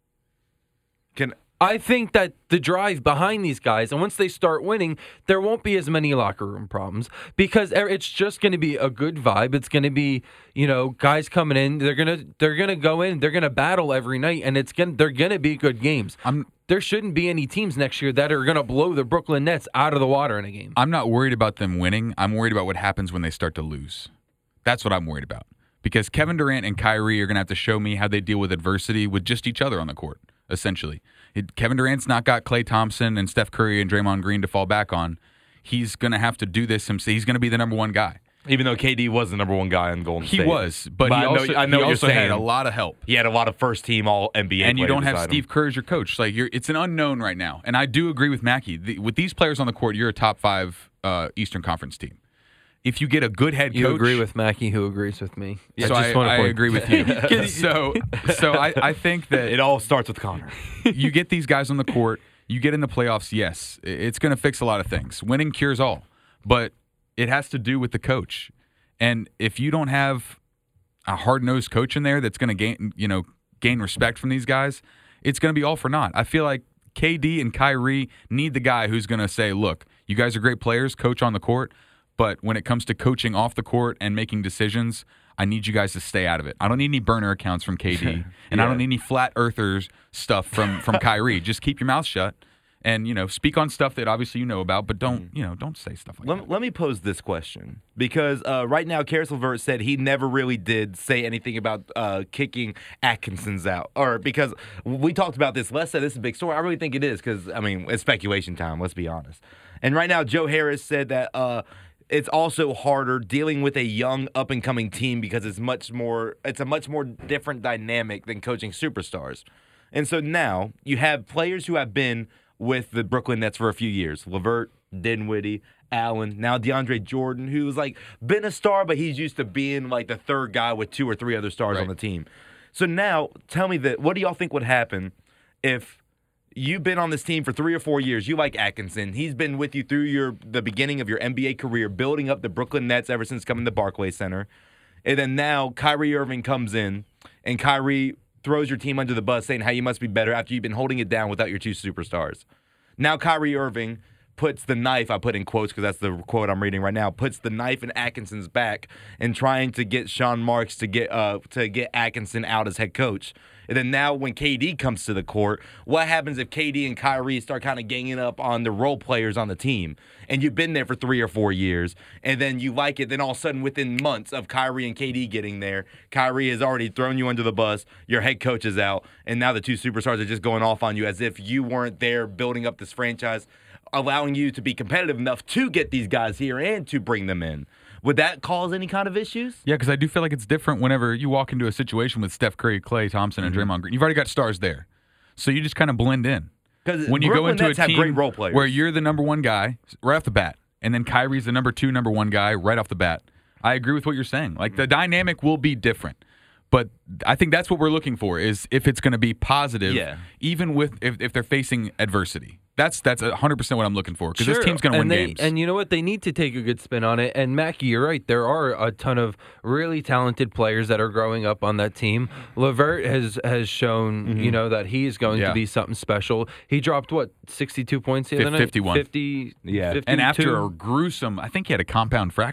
Can I think that the drive behind these guys, and once they start winning, there won't be as many locker room problems because it's just going to be a good vibe. It's going to be, you know, guys coming in. They're gonna they're gonna go in. They're gonna battle every night, and it's gonna they're gonna be good games. I'm, there shouldn't be any teams next year that are gonna blow the Brooklyn Nets out of the water in a game. I'm not worried about them winning. I'm worried about what happens when they start to lose. That's what I'm worried about. Because Kevin Durant and Kyrie are going to have to show me how they deal with adversity with just each other on the court, essentially. It, Kevin Durant's not got Klay Thompson and Steph Curry and Draymond Green to fall back on. He's going to have to do this himself. He's going to be the number one guy. Even though K D was the number one guy in Golden he State. He was, but, but he I know, also, I know he what also you're had saying. a lot of help. He had a lot of first-team All-N B A And you don't have Steve him. Kerr as your coach. Like you're, it's an unknown right now. And I do agree with Mackey. The, with these players on the court, you're a top five uh, Eastern Conference team. If you get a good head coach, you agree with Mackey, who agrees with me. So I, I, I agree with you. so, so I, I think that it all starts with Connor. You get these guys on the court, you get in the playoffs. Yes, it's going to fix a lot of things. Winning cures all, but it has to do with the coach. And if you don't have a hard-nosed coach in there that's going to gain, you know, gain respect from these guys, it's going to be all for naught. I feel like K D and Kyrie need the guy who's going to say, "Look, you guys are great players, coach on the court." But when it comes to coaching off the court and making decisions, I need you guys to stay out of it. I don't need any burner accounts from K D, and yeah. I don't need any flat earthers stuff from, from Kyrie. Just keep your mouth shut and, you know, speak on stuff that obviously you know about, but don't, you know, don't say stuff like let, that. Let me pose this question because uh, right now, Karis LeVert said he never really did say anything about uh, kicking Atkinson's out, or because we talked about this. Les said this is a big story. I really think it is because, I mean, it's speculation time. Let's be honest. And right now, Joe Harris said that uh, it's also harder dealing with a young up-and-coming team because it's much more it's a much more different dynamic than coaching superstars. And so now you have players who have been with the Brooklyn Nets for a few years. LeVert, Dinwiddie, Allen, now DeAndre Jordan, who's like been a star, but he's used to being like the third guy with two or three other stars right. on the team. So now tell me that what do y'all think would happen if you've been on this team for three or four years. You like Atkinson. He's been with you through your the beginning of your N B A career, building up the Brooklyn Nets ever since coming to Barclays Center. And then now Kyrie Irving comes in, and Kyrie throws your team under the bus saying how you must be better after you've been holding it down without your two superstars. Now Kyrie Irving puts the knife, I put in quotes because that's the quote I'm reading right now, puts the knife in Atkinson's back and trying to get Sean Marks to get uh, to get Atkinson out as head coach. And then now when K D comes to the court, what happens if K D and Kyrie start kind of ganging up on the role players on the team? And you've been there for three or four years, and then you like it. Then all of a sudden, within months of Kyrie and K D getting there, Kyrie has already thrown you under the bus, your head coach is out, and now the two superstars are just going off on you as if you weren't there building up this franchise, allowing you to be competitive enough to get these guys here and to bring them in. Would that cause any kind of issues? Yeah, because I do feel like it's different whenever you walk into a situation with Steph Curry, Klay Thompson, and mm-hmm. Draymond Green. You've already got stars there. So you just kind of blend in. Because when you Brooklyn go into Nets a have team great role players. where you're the number one guy right off the bat, and then Kyrie's the number two, number one guy right off the bat, I agree with what you're saying. Like, the dynamic will be different. But I think that's what we're looking for, is if it's going to be positive, yeah. even with if, if they're facing adversity. That's that's one hundred percent what I'm looking for, because sure. this team's going to win they, games. And you know what? They need to take a good spin on it. And, Mackie, you're right. There are a ton of really talented players that are growing up on that team. LeVert has, has shown, mm-hmm. you know, that he is going yeah. to be something special. He dropped, what, sixty-two points the other night? fifty-one. fifty, yeah. fifty-two. And after a gruesome, I think he had a compound fracture.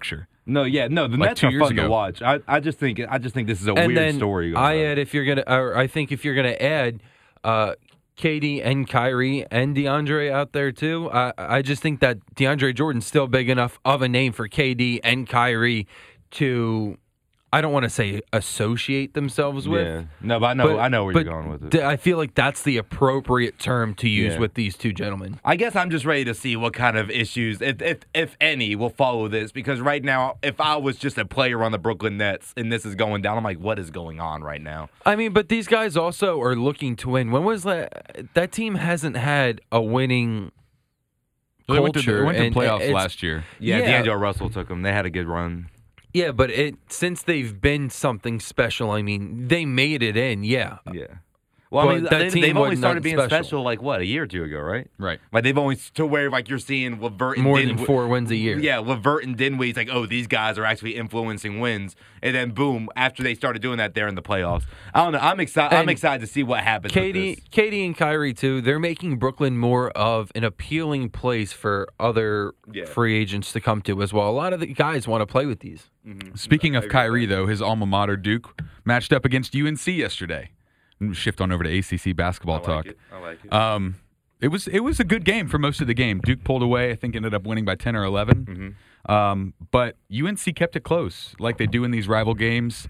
No, yeah, no, the Like Nets two are years fun ago. to watch. I, I just think I just think this is a And weird then story. going I on. add if you're gonna, or I think if you're gonna add uh, K D and Kyrie and DeAndre out there too, I I just think that DeAndre Jordan's still big enough of a name for K D and Kyrie to, I don't want to say associate themselves with. Yeah. No, but I know but- I know where but you're going with it. d- I feel like that's the appropriate term to use Yeah. with these two gentlemen. I guess I'm just ready to see what kind of issues, if, if if any, will follow this. Because right now, if I was just a player on the Brooklyn Nets and this is going down, I'm like, what is going on right now? I mean, but these guys also are looking to win. When was that? That team hasn't had a winning They went to, culture. they went to and playoffs it's- last year. Yeah, Yeah. D'Angelo Russell took them. They had a good run. Yeah, but it since they've been something special, I mean, they made it in, yeah. Yeah. Well, But I mean, that they, team they've only wasn't started nothing being special. special. like what a year or two ago, right? Right. Like they've only to where like you're seeing Levert and More than Dinwiddie- four wins a year. Yeah, Levert and Dinwiddie. It's like, oh, these guys are actually influencing wins, and then boom, after they started doing that, they're in the playoffs. I don't know. I'm excited. I'm And excited to see what happens. with Katie, this. Katie, and Kyrie too. They're making Brooklyn more of an appealing place for other Yeah. free agents to come to as well. A lot of the guys want to play with these. Speaking of Kyrie, though, his alma mater, Duke, matched up against U N C yesterday. Shift on over to A C C basketball I like talk. it. I like it. Um, it was it was a good game for most of the game. Duke pulled away. I think ended up winning by ten or eleven. Mm-hmm. Um, but U N C kept it close, like they do in these rival games.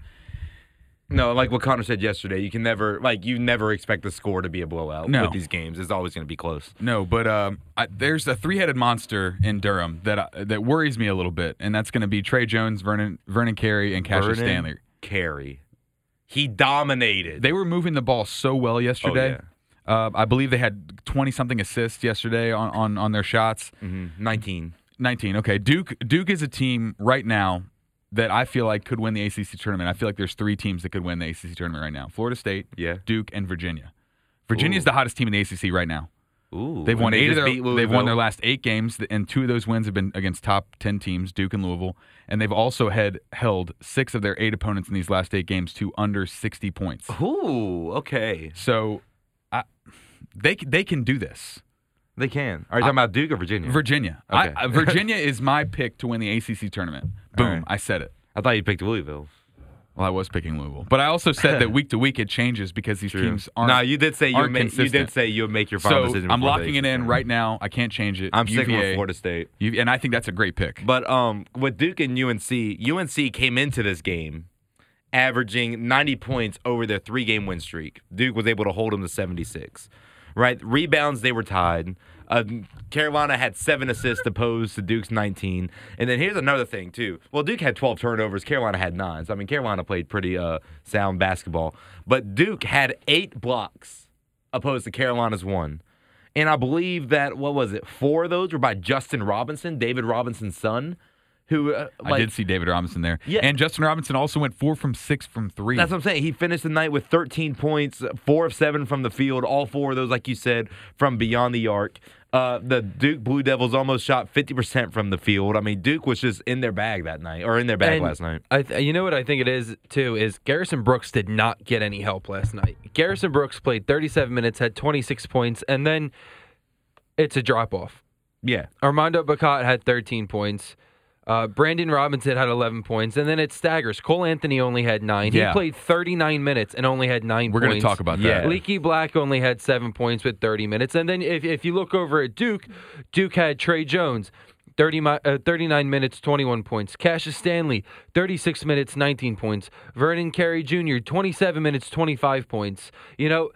No, like what Connor said yesterday, you can never like you never expect the score to be a blowout No. with these games. It's always going to be close. No, but um, I, there's a three-headed monster in Durham that I, that worries me a little bit, and that's going to be Trey Jones, Vernon Vernon Carey, and Cassius Vernon Stanley. Carey, he dominated. They were moving the ball so well yesterday. Oh, uh, I believe they had twenty-something assists yesterday on, on, on their shots. mm-hmm. nineteen. nineteen. Okay, Duke Duke is a team right now that I feel like could win the A C C tournament. I feel like there's three teams that could win the A C C tournament right now: Florida State, Yeah. Duke, and Virginia. Virginia's Ooh. the hottest team in the A C C right now. Ooh, They've and won they eight of just their beat they've won their Louisville. last eight games, and two of those wins have been against top ten teams, Duke and Louisville. And they've also had held six of their eight opponents in these last eight games to under sixty points. Ooh, okay. So, I, they they can do this. They can. Are you talking about Duke or Virginia? Virginia, Okay. I, I- Virginia is my pick to win the A C C tournament. Boom, All right. I said it. I thought you picked Louisville. Well, I was picking Louisville, but I also said that week to week it changes because these teams aren't. No, you did say you aren't make, you did consistent. say you would make your final So decision. I'm before the locking it A C C in tournament. right now. I can't change it. I'm sticking U V A, with Florida State. U- and I think that's a great pick. But um, with Duke and U N C, U N C came into this game averaging ninety points over their three-game win streak. Duke was able to hold them to seventy-six. Right, rebounds they were tied. Uh, Carolina had seven assists opposed to Duke's nineteen. And then here's another thing too. Well, Duke had twelve turnovers. Carolina had nine. So I mean, Carolina played pretty uh, sound basketball. But Duke had eight blocks opposed to Carolina's one. And I believe that what was it? Four of those were by Justin Robinson, David Robinson's son, who uh, I like, did see David Robinson there. Yeah. And Justin Robinson also went four from six from three. That's what I'm saying. He finished the night with thirteen points, four of seven from the field, all four of those, like you said, from beyond the arc. Uh, the Duke Blue Devils almost shot fifty percent from the field. I mean, Duke was just in their bag that night, or in their bag And last night. I th- you know what I think it is too is Garrison Brooks did not get any help last night. Garrison Brooks played thirty-seven minutes, had twenty-six points, and then it's a drop off. Yeah. Armando Bacot had thirteen points. Uh, Brandon Robinson had eleven points, and then it staggers. Cole Anthony only had nine. Yeah. He played thirty-nine minutes and only had nine We're points. going to talk about Yeah. that. Leaky Black only had seven points with thirty minutes. And then if, if you look over at Duke, Duke had Trey Jones, thirty, mi- uh, thirty-nine minutes, twenty-one points. Cassius Stanley, thirty-six minutes, nineteen points. Vernon Carey Junior, twenty-seven minutes, twenty-five points. You know,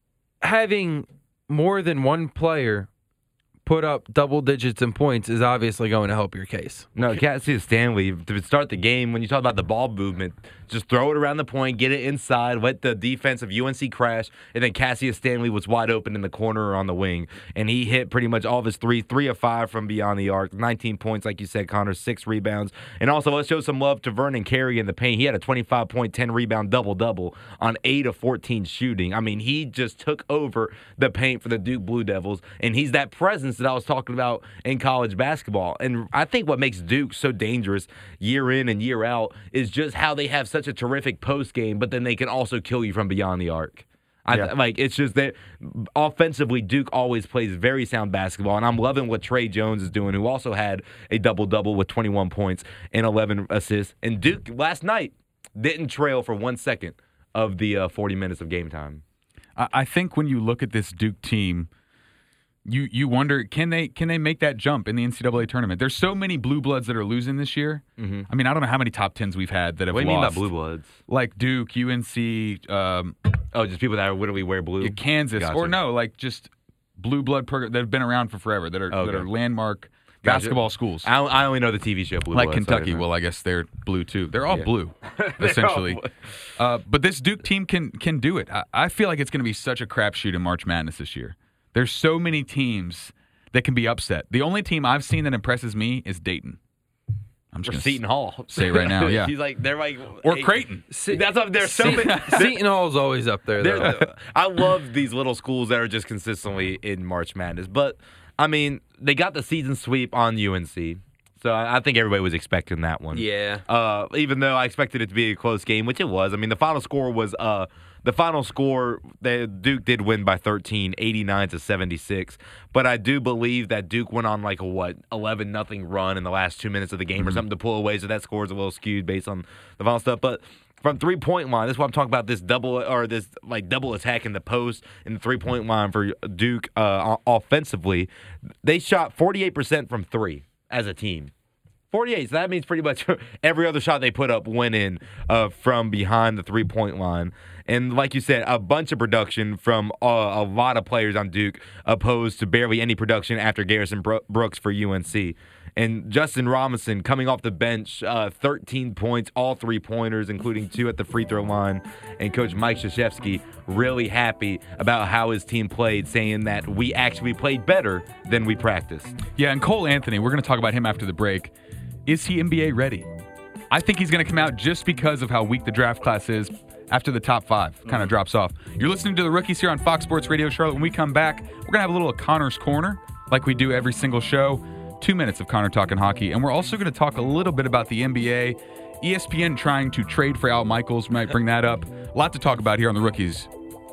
having more than one player put up double digits in points is obviously going to help your case. No, Cassius Stanley, to start the game, when you talk about the ball movement, just throw it around the point, get it inside, let the defense of U N C crash, and then Cassius Stanley was wide open in the corner or on the wing, and he hit pretty much all of his three, three of five from beyond the arc, nineteen points, like you said, Connor, six rebounds. And also, let's show some love to Vernon Carey in the paint. He had a twenty-five point, ten rebound double-double on eight of fourteen shooting. I mean, he just took over the paint for the Duke Blue Devils, and he's that presence that I was talking about in college basketball. And I think what makes Duke so dangerous year in and year out is just how they have such a terrific post game, but then they can also kill you from beyond the arc. I, Yeah. Like, it's just that offensively, Duke always plays very sound basketball, and I'm loving what Trey Jones is doing, who also had a double-double with twenty-one points and eleven assists. And Duke, last night, didn't trail for one second of the uh, forty minutes of game time. I, I think when you look at this Duke team, you you wonder, can they can they make that jump in the N C double A tournament? There's so many blue bloods that are losing this year. Mm-hmm. I mean, I don't know how many top tens we've had that have What do you mean lost. by blue bloods? Like Duke, U N C, um, Oh, just people that are literally wear blue? Kansas, Gotcha. or no, like just blue blood program that have been around for forever, that are Okay. that are landmark Gotcha. basketball schools. I, I only know the T V show Blue Like Bloods, so I Kentucky, didn't know. well, I guess they're blue too. They're all Yeah. blue, They're essentially. all blue. Uh, but this Duke team can can do it. I, I feel like it's going to be such a crapshoot in March Madness this year. There's so many teams that can be upset. The only team I've seen that impresses me is Dayton. I'm Or just gonna Seton Hall. say it right now, yeah. He's like, they're like. or hey, Creighton. Se- That's what, there's so Seton, many. Seton Hall's always up there, though. They're- I love these little schools that are just consistently in March Madness. But, I mean, they got the season sweep on U N C. So I I think everybody was expecting that one. Yeah. Uh, even though I expected it to be a close game, which it was. I mean, the final score was uh, the final score. The Duke did win by thirteen, eighty-nine to seventy-six. But I do believe that Duke went on like a what eleven nothing run in the last two minutes of the game or something to pull away. So that score is a little skewed based on the final stuff. But from three point line, that's why I'm talking about this double or this like double attack in the post and the three point line for Duke uh, offensively. They shot forty-eight percent from three as a team. forty-eight, so that means pretty much every other shot they put up went in uh, from behind the three-point line. And like you said, a bunch of production from uh, a lot of players on Duke opposed to barely any production after Garrison Bro- Brooks for U N C. And Justin Robinson coming off the bench, uh, thirteen points, all three-pointers, including two at the free throw line. And Coach Mike Krzyzewski really happy about how his team played, saying that we actually played better than we practiced. Yeah, and Cole Anthony, we're going to talk about him after the break. Is he N B A ready? I think he's going to come out just because of how weak the draft class is after the top five kind of drops off. You're listening to the Rookies here on Fox Sports Radio Charlotte. When we come back, we're going to have a little of Connor's Corner like we do every single show. Two minutes of Connor talking hockey. And we're also going to talk a little bit about the N B A. E S P N trying to trade for Al Michaels. We might bring that up. A lot to talk about here on the Rookies.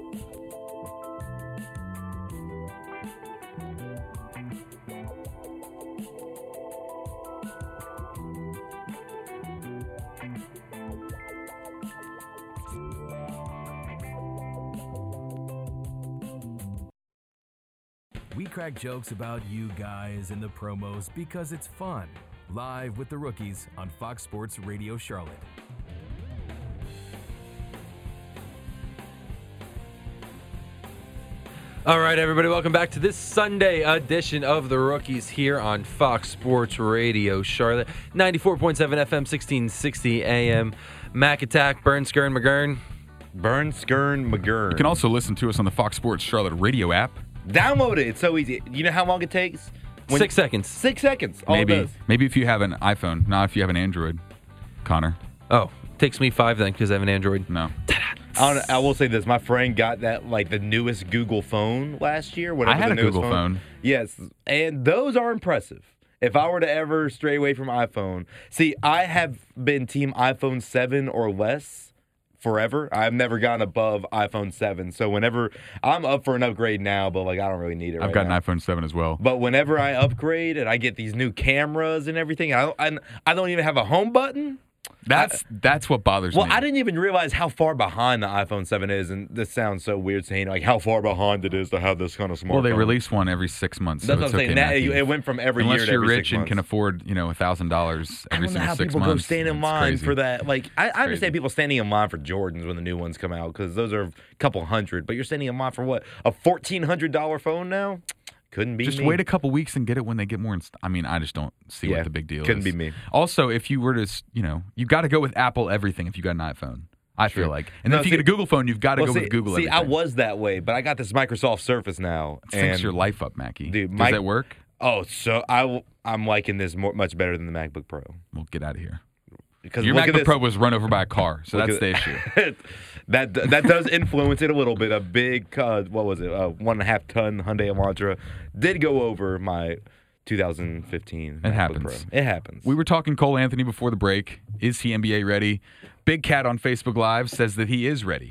We crack jokes about you guys in the promos because it's fun. Live with the Rookies on Fox Sports Radio Charlotte. All right, everybody, welcome back to this Sunday edition of the Rookies here on Fox Sports Radio Charlotte. ninety-four point seven F M, sixteen sixty A M. Mac Attack, Burn, Skern, McGurn. Burn, Skern, McGurn. You can also listen to us on the Fox Sports Charlotte radio app. Download it. It's so easy. You know how long it takes? When- Six seconds. Six seconds. All it Maybe does. maybe if you have an iPhone, not if you have an Android, Connor. Oh, takes me five then because I have an Android. No. I, don't, I will say this: my friend got that like the newest Google phone last year. Whatever I had the a newest Google phone. Yes, and those are impressive. If I were to ever stray away from iPhone, see, I have been team iPhone seven or less forever. I've never gone above iPhone seven. So whenever I'm up for an upgrade now, but like I don't really need it. I've right got now. an iPhone seven as well. But whenever I upgrade and I get these new cameras and everything, I don't, I, I don't even have a home button. That's that's what bothers Well, me. I didn't even realize how far behind the iPhone seven is, and this sounds so weird saying like how far behind it is to have this kind of smartphone. Well, they release one every six months. That's so what it's I'm saying. okay, That, Matthew. it went from every Unless year to you're every rich six and months. can afford, you know, a thousand dollars I every don't know single how six people months. go stand in It's line crazy. for that. Like, I, I understand crazy. people standing in line for Jordans when the new ones come out because those are a couple hundred. But you're standing in line for what? A fourteen hundred dollar phone now? Couldn't be Just me. wait a couple weeks and get it when they get more. Inst- I mean, I just don't see Yeah, what the big deal couldn't is. be me. Also, if you were to, s- you know, you got to go with Apple everything if you got an iPhone. I feel Sure. like, and No, then if you see- get a Google phone, you've got to Well, go see, with Google. See, everything. I was that way, but I got this Microsoft Surface now. It syncs and your life up, Mackie. Dude, Does Mike- that work? Oh, so I, w- I'm liking this more, much better than the MacBook Pro. We'll get out of here. Because Your look at MacBook this. Pro was run over by a car, so Look that's the at- issue. that that does influence it a little bit. A big, uh, what was it? Uh, one and a half ton Hyundai Elantra did go over my two thousand fifteen. It MacBook happens. Pro. It happens. We were talking Cole Anthony before the break. Is he N B A ready? Big Cat on Facebook Live says that he is ready.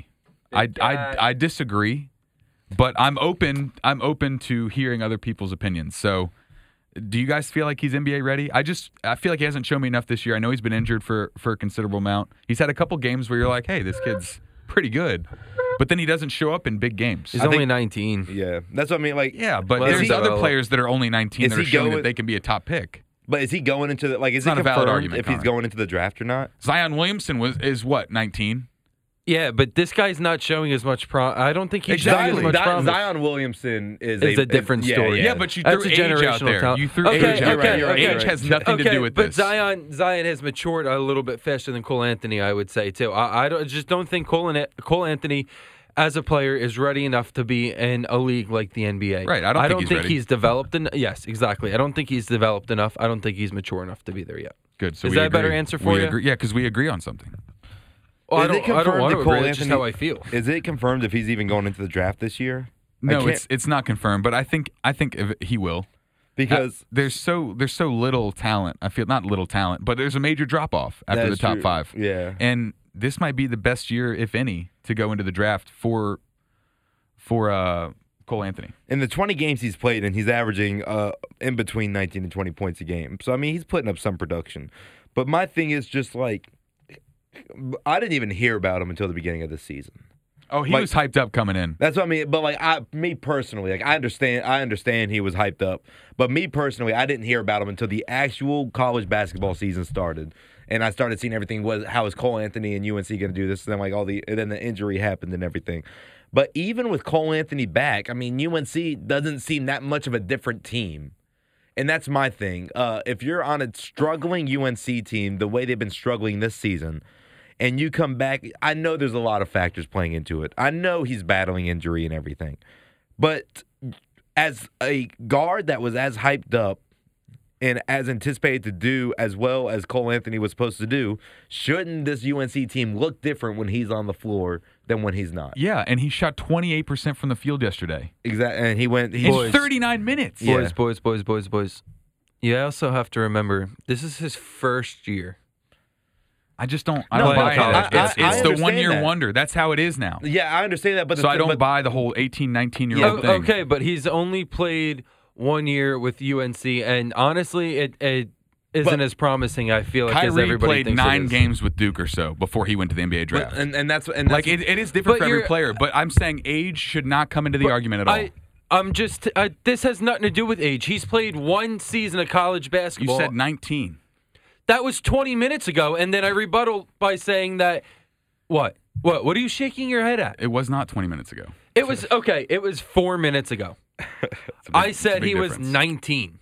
I, I, I disagree, but I'm open. I'm open to hearing other people's opinions. So, do you guys feel like he's N B A ready? I just I feel like he hasn't shown me enough this year. I know he's been injured for for a considerable amount. He's had a couple games where you're like, hey, this kid's pretty good, but then he doesn't show up in big games. He's I only think- nineteen. Yeah, that's what I mean. Like, Yeah, but Let there's him other develop. players that are only nineteen Is that are he showing going- that they can be a top pick. but is he going into the like? Is It's he not a valid confirmed argument, if he's Connor. going into the draft or not? Zion Williamson was is what nineteen. Yeah, but this guy's not showing as much prom. I don't think he's Exactly. showing as much Zion, promise. Zion Williamson is Is a, a different yeah, story. Yeah, Yeah, but you That's threw a age out generational there. talent. You threw Okay, age out okay, there. okay. Age has nothing to Okay, do with but this. Zion Zion has matured a little bit faster than Cole Anthony, I would say too. I, I don't, just don't think Cole, An- Cole Anthony, as a player, is ready enough to be in a league like the N B A. Right, I don't I think don't he's think ready. he's developed. En- yes, exactly. I don't think he's developed enough. I don't think he's mature enough to be there yet. Good. So Is we that a better agree. answer for we you? Agree. Yeah, because we agree on something. Well, I Is it don't, I don't confirmed want that to Cole agree. It's just Anthony- how I feel. Is it confirmed if he's even going into the draft this year? I No, can't- it's it's not confirmed, but I think I think if he will. because Uh, there's so there's so little talent. I feel not little talent, but there's a major drop off after the That's top true. five. Yeah. And this might be the best year, if any, to go into the draft for for uh, Cole Anthony. in the twenty games he's played, and he's averaging uh, in between nineteen and twenty points a game. So I mean, he's putting up some production. But my thing is just like, I didn't even hear about him until the beginning of the season. Oh, he Like- was hyped up coming in. That's what I mean. But like, I, me personally, like, I understand, I understand he was hyped up. But me personally, I didn't hear about him until the actual college basketball season started, and I started seeing everything. Was how is Cole Anthony and U N C going to do this? And then like all the, and then the injury happened and everything. But even with Cole Anthony back, I mean, U N C doesn't seem that much of a different team. And that's my thing. Uh, if you're on a struggling U N C team, the way they've been struggling this season, and you come back, I know there's a lot of factors playing into it. I know he's battling injury and everything. But as a guard that was as hyped up and as anticipated to do as well as Cole Anthony was supposed to do, shouldn't this U N C team look different when he's on the floor than when he's not? Yeah, and he shot twenty-eight percent from the field yesterday Exactly. And he went. He, in Boys. thirty-nine minutes. Yeah. Boys, boys, boys, boys, boys. You also have to remember this is his first year. I just don't. I No, don't I- buy I- it. I- It's, I it's the understand one-year that. wonder. That's how it is now. yeah, I understand that, but So the, I don't but, buy the whole eighteen, nineteen-year-old Yeah, O- thing. Okay, but he's only played one year with U N C, and honestly, it, it isn't But- as promising. I feel like as Kyrie everybody played thinks it nine is. games with Duke or so before he went to the N B A but- draft. and and that's and that's, like it, it is different But for every you're- player, but I'm saying age should not come into the But argument at all. I, I'm just. Uh, this has nothing to do with age. He's played one season of college you basketball. said nineteen. That was twenty minutes ago, and then I rebuttal by saying that. What? What? What are you shaking your head at? It was not twenty minutes ago. It was okay. It was four minutes ago. It's a big- I it's a said big he was difference. nineteen.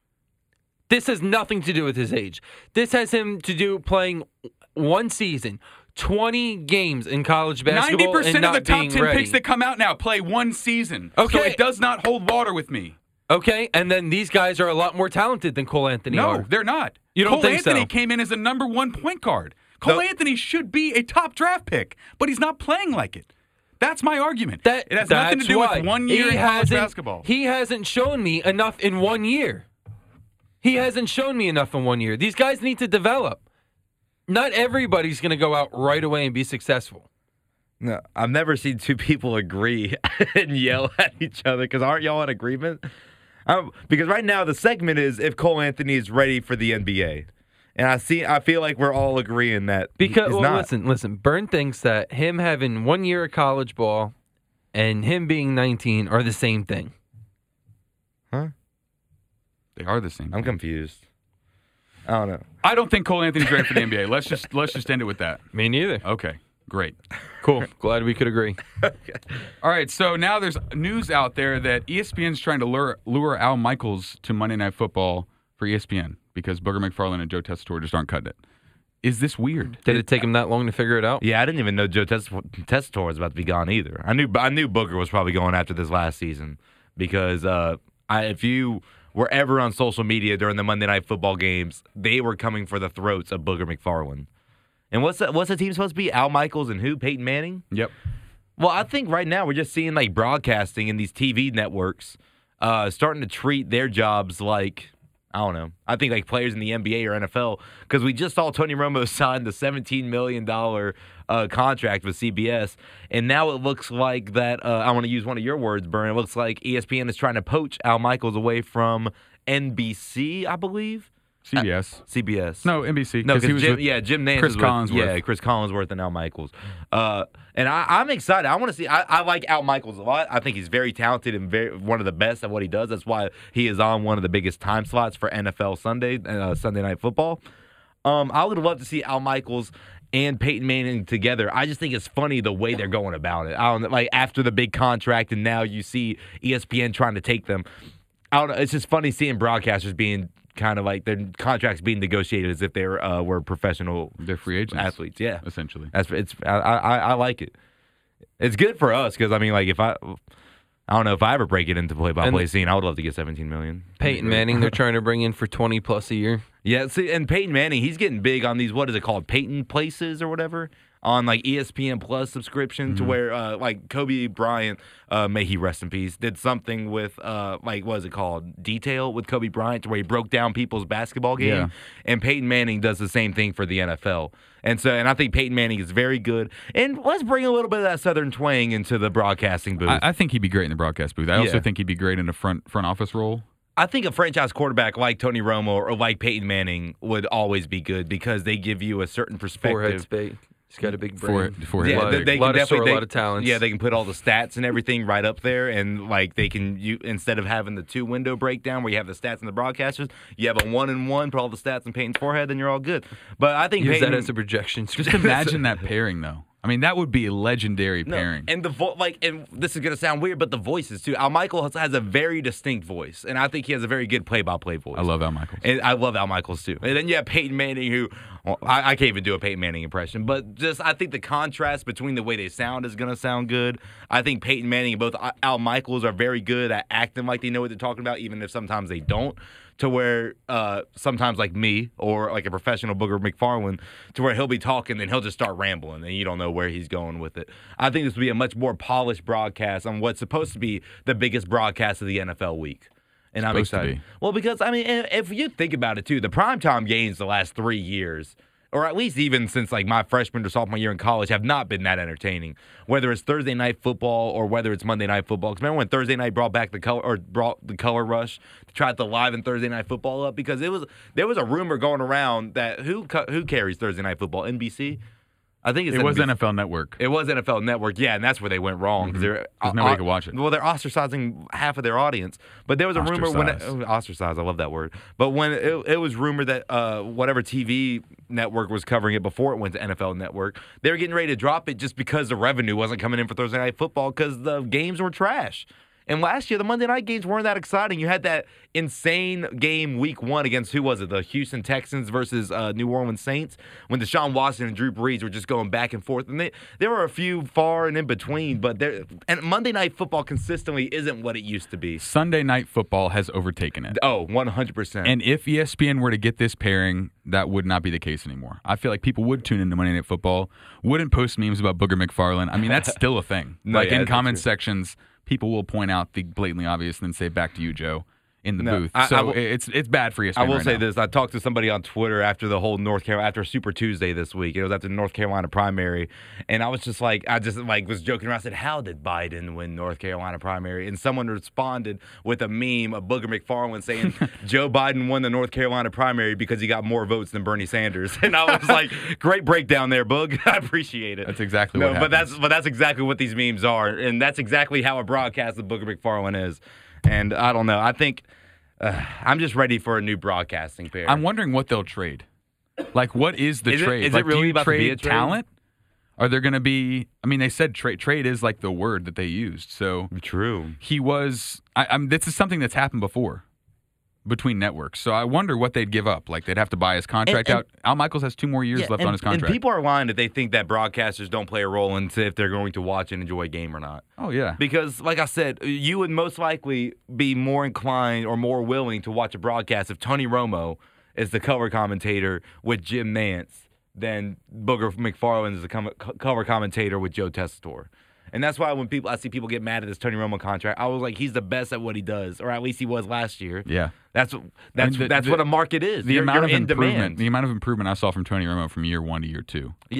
This has nothing to do with his age. This has him to do playing one season, twenty games in college basketball, Ninety percent and of not the top being ten ready. picks that come out now play one season. So Okay. it does not hold water with me. Okay, and then these guys are a lot more talented than Cole Anthony No, are. they're not. You don't Cole think Anthony so? came in as a number one point guard. Cole No. Anthony should be a top draft pick, but he's not playing like it. That's my argument. That it has nothing to that's do why. with one year He in college hasn't- basketball. He hasn't shown me enough in one year. He hasn't shown me enough in one year. These guys need to develop. Not everybody's going to go out right away and be successful. No, I've never seen two people agree and yell at each other because aren't y'all in agreement? Um, because right now the segment is if Cole Anthony is ready for the N B A, and I see, I feel like we're all agreeing that Because he's well, not. listen, listen. Byrne thinks that him having one year of college ball and him being nineteen are the same thing. Huh? They are the same. I'm confused. I don't know. I don't think Cole Anthony's ready for the N B A. Let's just let's just end it with that. Me neither. Okay, great. Cool. Glad we could agree. All right, so now there's news out there that E S P N's trying to lure, lure Al Michaels to Monday Night Football for E S P N because Booger McFarland and Joe Tessitore just aren't cutting it. Is this weird? Did it take him that long to figure it out? Yeah, I didn't even know Joe Tess- Tessitore was about to be gone either. I knew I knew Booker was probably going after this last season because uh, I, if you were ever on social media during the Monday Night Football games, they were coming for the throats of Booger McFarland. And what's the, what's the team supposed to be? Al Michaels and who? Peyton Manning? Yep. Well, I think right now we're just seeing like broadcasting and these T V networks uh, starting to treat their jobs like, I don't know. I think like players in the N B A or N F L because we just saw Tony Romo sign the seventeen million dollars uh, contract with C B S, and now it looks like that. Uh, I want to use one of your words, Bern. It looks like E S P N is trying to poach Al Michaels away from N B C, I believe. C B S. Uh, C B S. No, N B C. No, he because was Jim, with yeah, Jim Nance Chris is with, Collinsworth. yeah, Chris Collinsworth and Al Michaels. Uh, and I, I'm excited. I want to see. I, I like Al Michaels a lot. I think he's very talented and very one of the best at what he does. That's why he is on one of the biggest time slots for N F L Sunday, uh, Sunday Night Football. Um, I would love to see Al Michaels and Peyton Manning together. I just think it's funny the way they're going about it. I don't like after the big contract, and now you see E S P N trying to take them. I don't know. It's just funny seeing broadcasters being kind of like their contracts being negotiated as if they were, uh, were professional They're free agents. athletes. Yeah, essentially. that's it's. I I, I like it. It's good for us because I mean, like if I, I don't know if I ever break it into play-by-play And- scene, I would love to get seventeen million. Peyton Manning, they're trying to bring in for twenty plus a year. Yeah, see, and Peyton Manning, he's getting big on these. What is it called? Peyton Places or whatever. On like E S P N Plus subscription Mm-hmm. to where uh, like Kobe Bryant, uh, may he rest in peace, did something with uh, like what is it called? Detail with Kobe Bryant to where he broke down people's basketball game. Yeah. And Peyton Manning does the same thing for the N F L. And so and I think Peyton Manning is very good. And let's bring a little bit of that Southern twang into the broadcasting booth. I, I think he'd be great in the broadcast booth. I also Yeah. think he'd be great in a front front office role. I think a franchise quarterback like Tony Romo or like Peyton Manning would always be good because they give you a certain perspective. Forehead space. He's got a big brain. Forehead- forehead. a lot, Yeah, of- they, they lot can of store, definitely a lot of talents. Yeah, they can put all the stats and everything right up there, and like they can you instead of having the two window breakdown where you have the stats and the broadcasters, you have a one and one, put all the stats in Peyton's forehead, then you're all good. But I think use Peyton, that as a projection. Just imagine that pairing, though. I mean, that would be a legendary No, pairing. and the vo- like, and this is gonna sound weird, but the voices too. Al Michaels has a very distinct voice, and I think he has a very good play-by-play voice. I love Al Michaels. And I love Al Michaels too. And then you have Peyton Manning, who well, I, I can't even do a Peyton Manning impression, but just I think the contrast between the way they sound is gonna sound good. I think Peyton Manning and both Al Michaels are very good at acting like they know what they're talking about, even if sometimes they don't. To where uh, sometimes like me or like a professional Booger McFarland, to where he'll be talking and he'll just start rambling and you don't know where he's going with it. I think this will be a much more polished broadcast on what's supposed to be the biggest broadcast of the N F L week. And I'm Supposed to excited. be. Well, because I mean, if you think about it too, the primetime games the last three years, or at least even since like my freshman or sophomore year in college, have not been that entertaining. Whether it's Thursday night football or whether it's Monday night football. Because remember when Thursday night brought back the color or brought the color rush to try to liven Thursday night football up? Because it was there was a rumor going around that who co- who carries Thursday night football? N B C. I think it's It was N B C. N F L Network. It was N F L Network, yeah, and that's where they went wrong. 'Cause they're, 'Cause nobody could watch it. Well, they're ostracizing half of their audience. But there was a rumor when it, Ostracized. oh, ostracized. I love that word. But when it, it was rumored that uh, whatever T V network was covering it before it went to N F L Network, they were getting ready to drop it just because the revenue wasn't coming in for Thursday Night Football because the games were trash. And last year, the Monday night games weren't that exciting. You had that insane game week one against, who was it, the Houston Texans versus uh, New Orleans Saints, when Deshaun Watson and Drew Brees were just going back and forth. And they, there were a few far and in between, but there, and Monday night football consistently isn't what it used to be. Sunday night football has overtaken it. Oh, one hundred percent. And if E S P N were to get this pairing, that would not be the case anymore. I feel like people would tune into Monday Night Football, wouldn't post memes about Booger McFarland. I mean, that's still a thing. No, like yeah, in that's comment true. sections, people will point out the blatantly obvious and then say, back to you, Joe, in the No, booth. I- so I will- it's it's bad for E S P I N will right say now. this. I talked to somebody on Twitter after the whole North Carolina, after Super Tuesday this week. It was after the North Carolina primary. And I was just like, I just like was joking around. I said, how did Biden win North Carolina primary? And someone responded with a meme of Booger McFarland saying, Joe Biden won the North Carolina primary because he got more votes than Bernie Sanders. And I was like, great breakdown there, Boog. I appreciate it. That's exactly no, what but happens. that's but that's exactly what these memes are. And that's exactly how a broadcast of Booger McFarland is. And I don't know. I think uh, I'm just ready for a new broadcasting pair. I'm wondering what they'll trade. Like, what is the Is it- trade? is it like, really do you about to trade be a trade? talent? Are there going to be? I mean, they said trade. Trade is like the word that they used. So True. he was. I, I'm. This is something that's happened before between networks. So I wonder what they'd give up. Like they'd have to buy his contract And- out. Al Michaels has two more years Yeah, left and, on his contract. And people are lying if they think that broadcasters don't play a role into if they're going to watch and enjoy a game or not. oh yeah. Because, like I said, you would most likely be more inclined or more willing to watch a broadcast if Tony Romo is the color commentator with Jim Nance than Booger McFarland is the com- color commentator with Joe Tessitore. And that's why when people I see people get mad at this Tony Romo contract, I was like, he's the best at what he does, or at least he was last year. Yeah. That's what that's I mean, the- that's the- what a market is. The You're- amount you're of in improvement. demand. The amount of improvement I saw from Tony Romo from year one to year two. Yeah.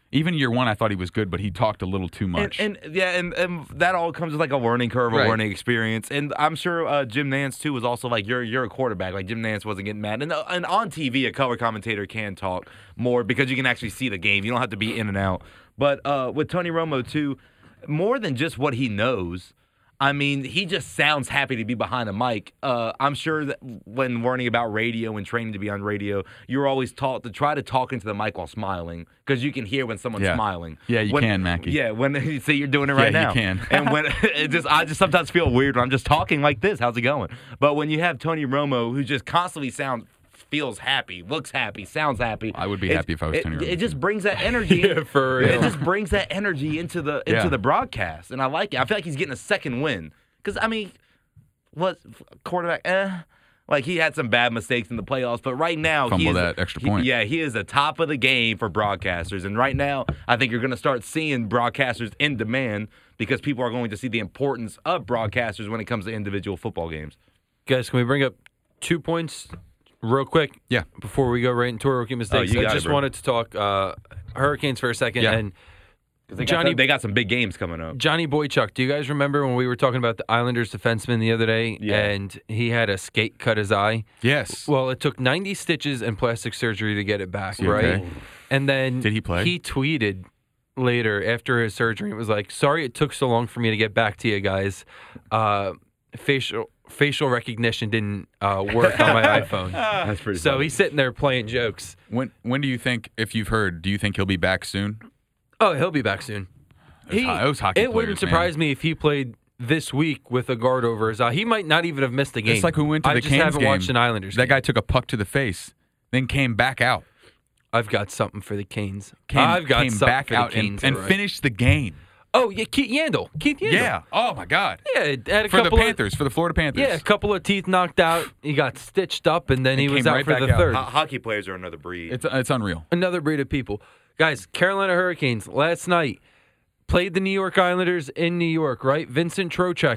Even year one, I thought he was good, but he talked a little too much. And, and yeah, and, and that all comes with like a learning curve, a Right. learning experience. And I'm sure uh, Jim Nance too was also like, you're you're a quarterback. Like Jim Nance wasn't getting mad. And uh, and on T V, a color commentator can talk more because you can actually see the game. You don't have to be in and out. But uh, with Tony Romo too, more than just what he knows. I mean, he just sounds happy to be behind a mic. Uh, I'm sure that when learning about radio and training to be on radio, you're always taught to try to talk into the mic while smiling because you can hear when someone's Yeah. smiling. Yeah, you When- can, Mackie. Yeah, when see you're doing it Yeah, right you now. can. And when it just, I just sometimes feel weird when I'm just talking like this. How's it going? But when you have Tony Romo, who just constantly sounds. Feels happy, looks happy, sounds happy. I would be It- happy if I was it, Tony Romo, It just too. brings that energy. Yeah, for real. It just brings that energy into the into Yeah. the broadcast, and I like it. I feel like he's getting a second win because I mean, what quarterback? Eh. Like he had some bad mistakes in the playoffs, but right now he Fumbled is that extra he- point. yeah, he is the top of the game for broadcasters, and right now I think you're going to start seeing broadcasters in demand because people are going to see the importance of broadcasters when it comes to individual football games. Guys, can we bring up two points real quick? Yeah. Before we go right into our rookie mistakes, you I got it, just bro. wanted to talk uh, Hurricanes for a second. Yeah. And They got, Johnny- some, they got some big games coming up. Johnny Boychuk, do you guys remember when we were talking about the Islanders defenseman the other day, Yeah. and he had a skate cut his eye? Yes. Well, it took ninety stitches and plastic surgery to get it back, he right? okay? And then Did he play? He tweeted later after his surgery. It was like, "Sorry, it took so long for me to get back to you guys. Uh, facial facial recognition didn't uh, work on my iPhone." That's pretty. So funny. he's sitting there playing jokes. when when do you think, if you've heard, do you think he'll be back soon? Oh, he'll be back soon. Those ho- those hockey it wouldn't players, man. surprise me if he played this week with a guard over his eye. He might not even have missed a game. It's like we went to I the just Canes haven't game. watched an Islanders That game. guy took a puck to the face, then came back out. I've got something for the Canes. Came, I've got came something back for out the Canes. and, and all right. finished the game. Oh, yeah, Keith Yandel. Keith Yandel. Yeah. Oh my God. Yeah, had a For the couple of- Panthers, for the Florida Panthers. Yeah, a couple of teeth knocked out. He got stitched up, and then he And was came out right for back the out. third. Ho- hockey players are another breed. It's it's unreal. Another breed of people. Guys, Carolina Hurricanes last night played the New York Islanders in New York, right? Vincent Trocheck,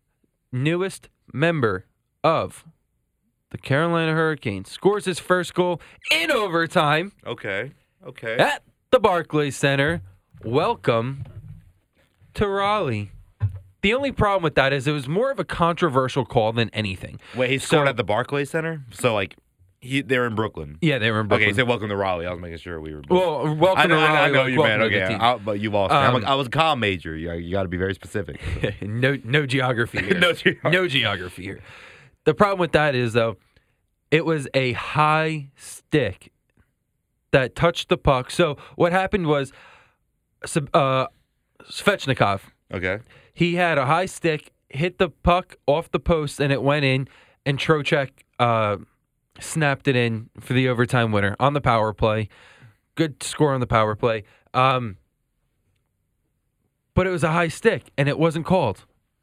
newest member of the Carolina Hurricanes, scores his first goal in overtime okay. Okay. at the Barclays Center. Welcome to Raleigh. The only problem with that is it was more of a controversial call than anything. Wait, he scored So- at the Barclays Center? So, like, he they're in Brooklyn. Yeah, they were in Brooklyn. Okay, he said welcome to Raleigh. I was making sure we were. well, welcome I know, to I know, Raleigh. I know like, you, man. welcome to the Okay, team. I, but you lost. me. I'm Um, a, I was a comm major. You, you got to be very specific. no, no geography here. No geography. No geography here. The problem with that is, though, it was a high stick that touched the puck. So what happened was, Seb- uh, Svechnikov, Okay. he had a high stick, hit the puck off the post, and it went in, and Trocheck uh, snapped it in for the overtime winner on the power play. Good score on the power play. Um, but it was a high stick, and it wasn't called.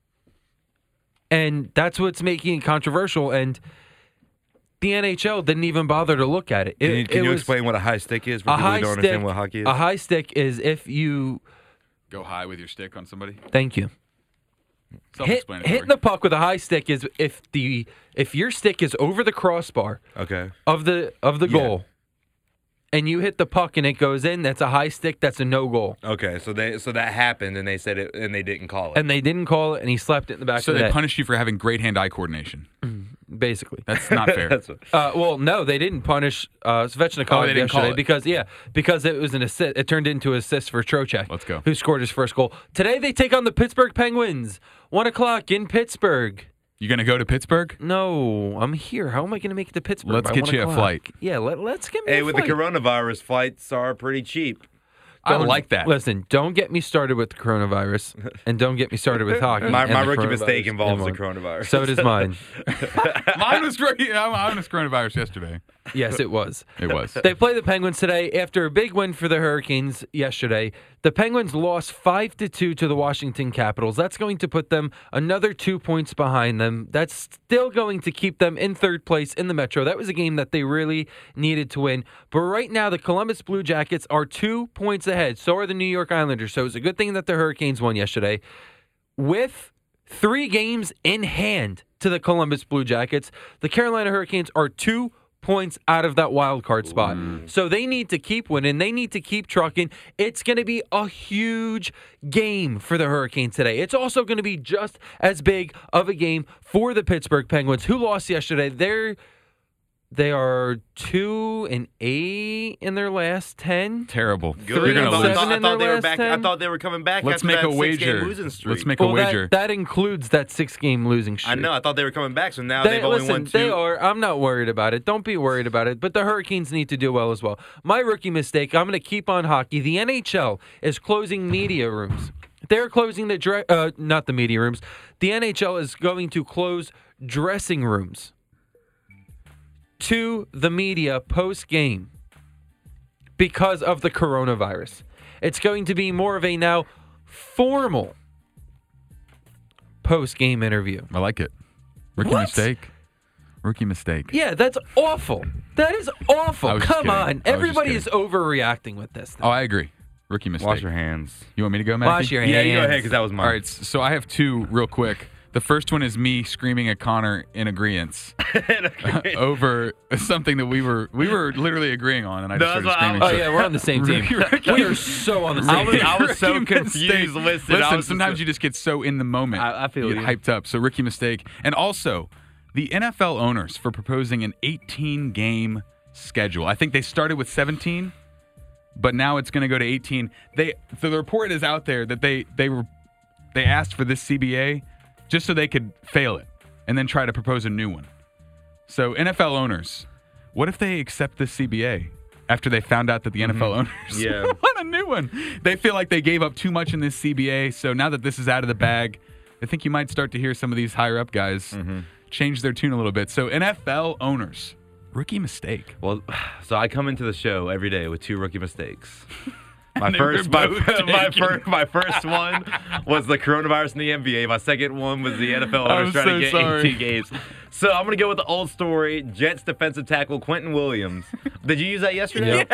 And that's what's making it controversial. And the N H L didn't even bother to look at it. It- Can you, can it you was explain what a high stick is for a people high who don't stick? understand what hockey is? A high stick is if you. Go high with your stick on somebody. Thank you. Hit, Self-explanatory. hitting the puck with a high stick is if the if your stick is over the crossbar Okay. of the of the Yeah. goal, and you hit the puck and it goes in, that's a high stick. That's a no goal. Okay. So they so that happened and they said it and they didn't call it. And they didn't call it, and he slapped it in the back So of the they net. punish you for having great hand-eye coordination. Basically, That's not fair. That's what, uh, well, no, they didn't punish uh, Svechnikov Oh, they didn't call yesterday it. because yeah, because it was an assist. It turned into an assist for Trocheck. Let's go. Who scored his first goal today? They take on the Pittsburgh Penguins. One o'clock in Pittsburgh. You gonna go to Pittsburgh? No, I'm here. How am I going to make it to Pittsburgh? Let's by get one you a o'clock? flight. Yeah, let, let's get me hey, a with flight. the coronavirus, flights are pretty cheap. I Don't- like that. Listen, don't get me started with the coronavirus, and don't get me started with hockey. My, and my the rookie coronavirus mistake involves the in one. coronavirus. So does mine. Mine was great. Mine was coronavirus yesterday. Yes, it was. It was. They play the Penguins today after a big win for the Hurricanes yesterday. The Penguins lost five to two to the Washington Capitals. That's going to put them another two points behind them. That's still going to keep them in third place in the Metro. That was a game that they really needed to win. But right now, the Columbus Blue Jackets are two points ahead. So are the New York Islanders. So it's a good thing that the Hurricanes won yesterday. With three games in hand to the Columbus Blue Jackets, the Carolina Hurricanes are two points out of that wild card spot. So they need to keep winning. They need to keep trucking. It's going to be a huge game for the Hurricanes today. It's also going to be just as big of a game for the Pittsburgh Penguins, who lost yesterday. They're They are two and eight in their last ten. Terrible. Three You're and gonna I thought, lose. I thought, I in thought their they were last back. ten. I thought they were coming back. Let's after make that a wager. six-game losing streak. Let's make a Well, that, wager. that includes that six-game losing streak. I know. I thought they were coming back. So now They, they've only listen, won two. they are. I'm not worried about it. Don't be worried about it. But the Hurricanes need to do well as well. My rookie mistake, I'm going to keep on hockey. The N H L is closing media rooms. They're closing the, dre- uh, not the media rooms. The N H L is going to close dressing rooms to the media post-game because of the coronavirus. It's going to be more of a now formal post-game interview. I like it. Rookie What? mistake. Rookie mistake. Yeah, that's awful. That is awful. I was just Come kidding. I on. was just Everybody kidding. is overreacting with this. Oh, I agree. Rookie mistake. Wash your hands. You want me to go, Matthew? Wash your Yeah, hands. you go ahead because that was mine. All right, s- so I have two real quick. The first one is me screaming at Connor in agreement over something that we were we were literally agreeing on, and I just No, started that's what I screaming. was- Oh, yeah, we're on the same team. Rookie- We are so on the I same was, team. I was so Rookie confused. mistake. Listen, Listen, I was sometimes you just get so in the moment. I- I feel you get you. hyped up. So rookie mistake, and also the N F L owners for proposing an eighteen game schedule. I think they started with seventeen, but now it's going to go to eighteen. They so the report is out there that they they were they asked for this C B A just so they could fail it and then try to propose a new one. So N F L owners, what if they accept this C B A after they found out that the N F L owners Yeah. want a new one? They feel like they gave up too much in this C B A. So now that this is out of the bag, I think you might start to hear some of these higher up guys change their tune a little bit. So N F L owners, rookie mistake. Well, so I come into the show every day with two rookie mistakes. My They were first, my, both my taken. first, my first one was the coronavirus in the N B A. My second one was the N F L I'm owners trying so to get sorry. eighteen games. So I'm gonna go with the old story. Jets defensive tackle Quentin Williams. Did you use that yesterday?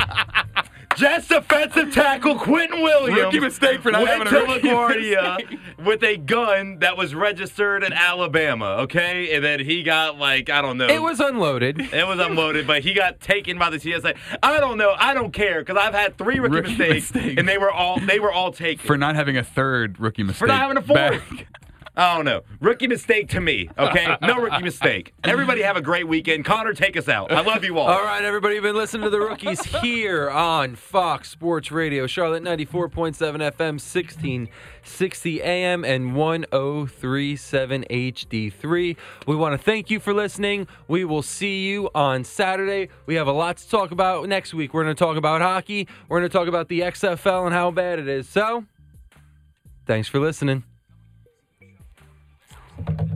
Jets defensive tackle Quentin Williams. Rookie mistake for not went having a to rookie LaGuardia mistake. with a gun that was registered in Alabama. Okay, and then he got like I don't know. It was unloaded. It was unloaded, but he got taken by the T S A. I don't know. I don't care because I've had three rookie, Rookie mistakes, mistake. and they were all they were all taken. For not having a third rookie mistake. For not having a fourth. back. I don't know. Rookie mistake to me. Okay, no rookie mistake. Everybody have a great weekend. Connor, take us out. I love you all. All right, everybody, you've been listening to the Rookies here on Fox Sports Radio, Charlotte ninety-four point seven F M, sixteen sixty A M, and one oh three point seven H D three. We want to thank you for listening. We will see you on Saturday. We have a lot to talk about next week. We're going to talk about hockey. We're going to talk about the X F L and how bad it is. So, thanks for listening.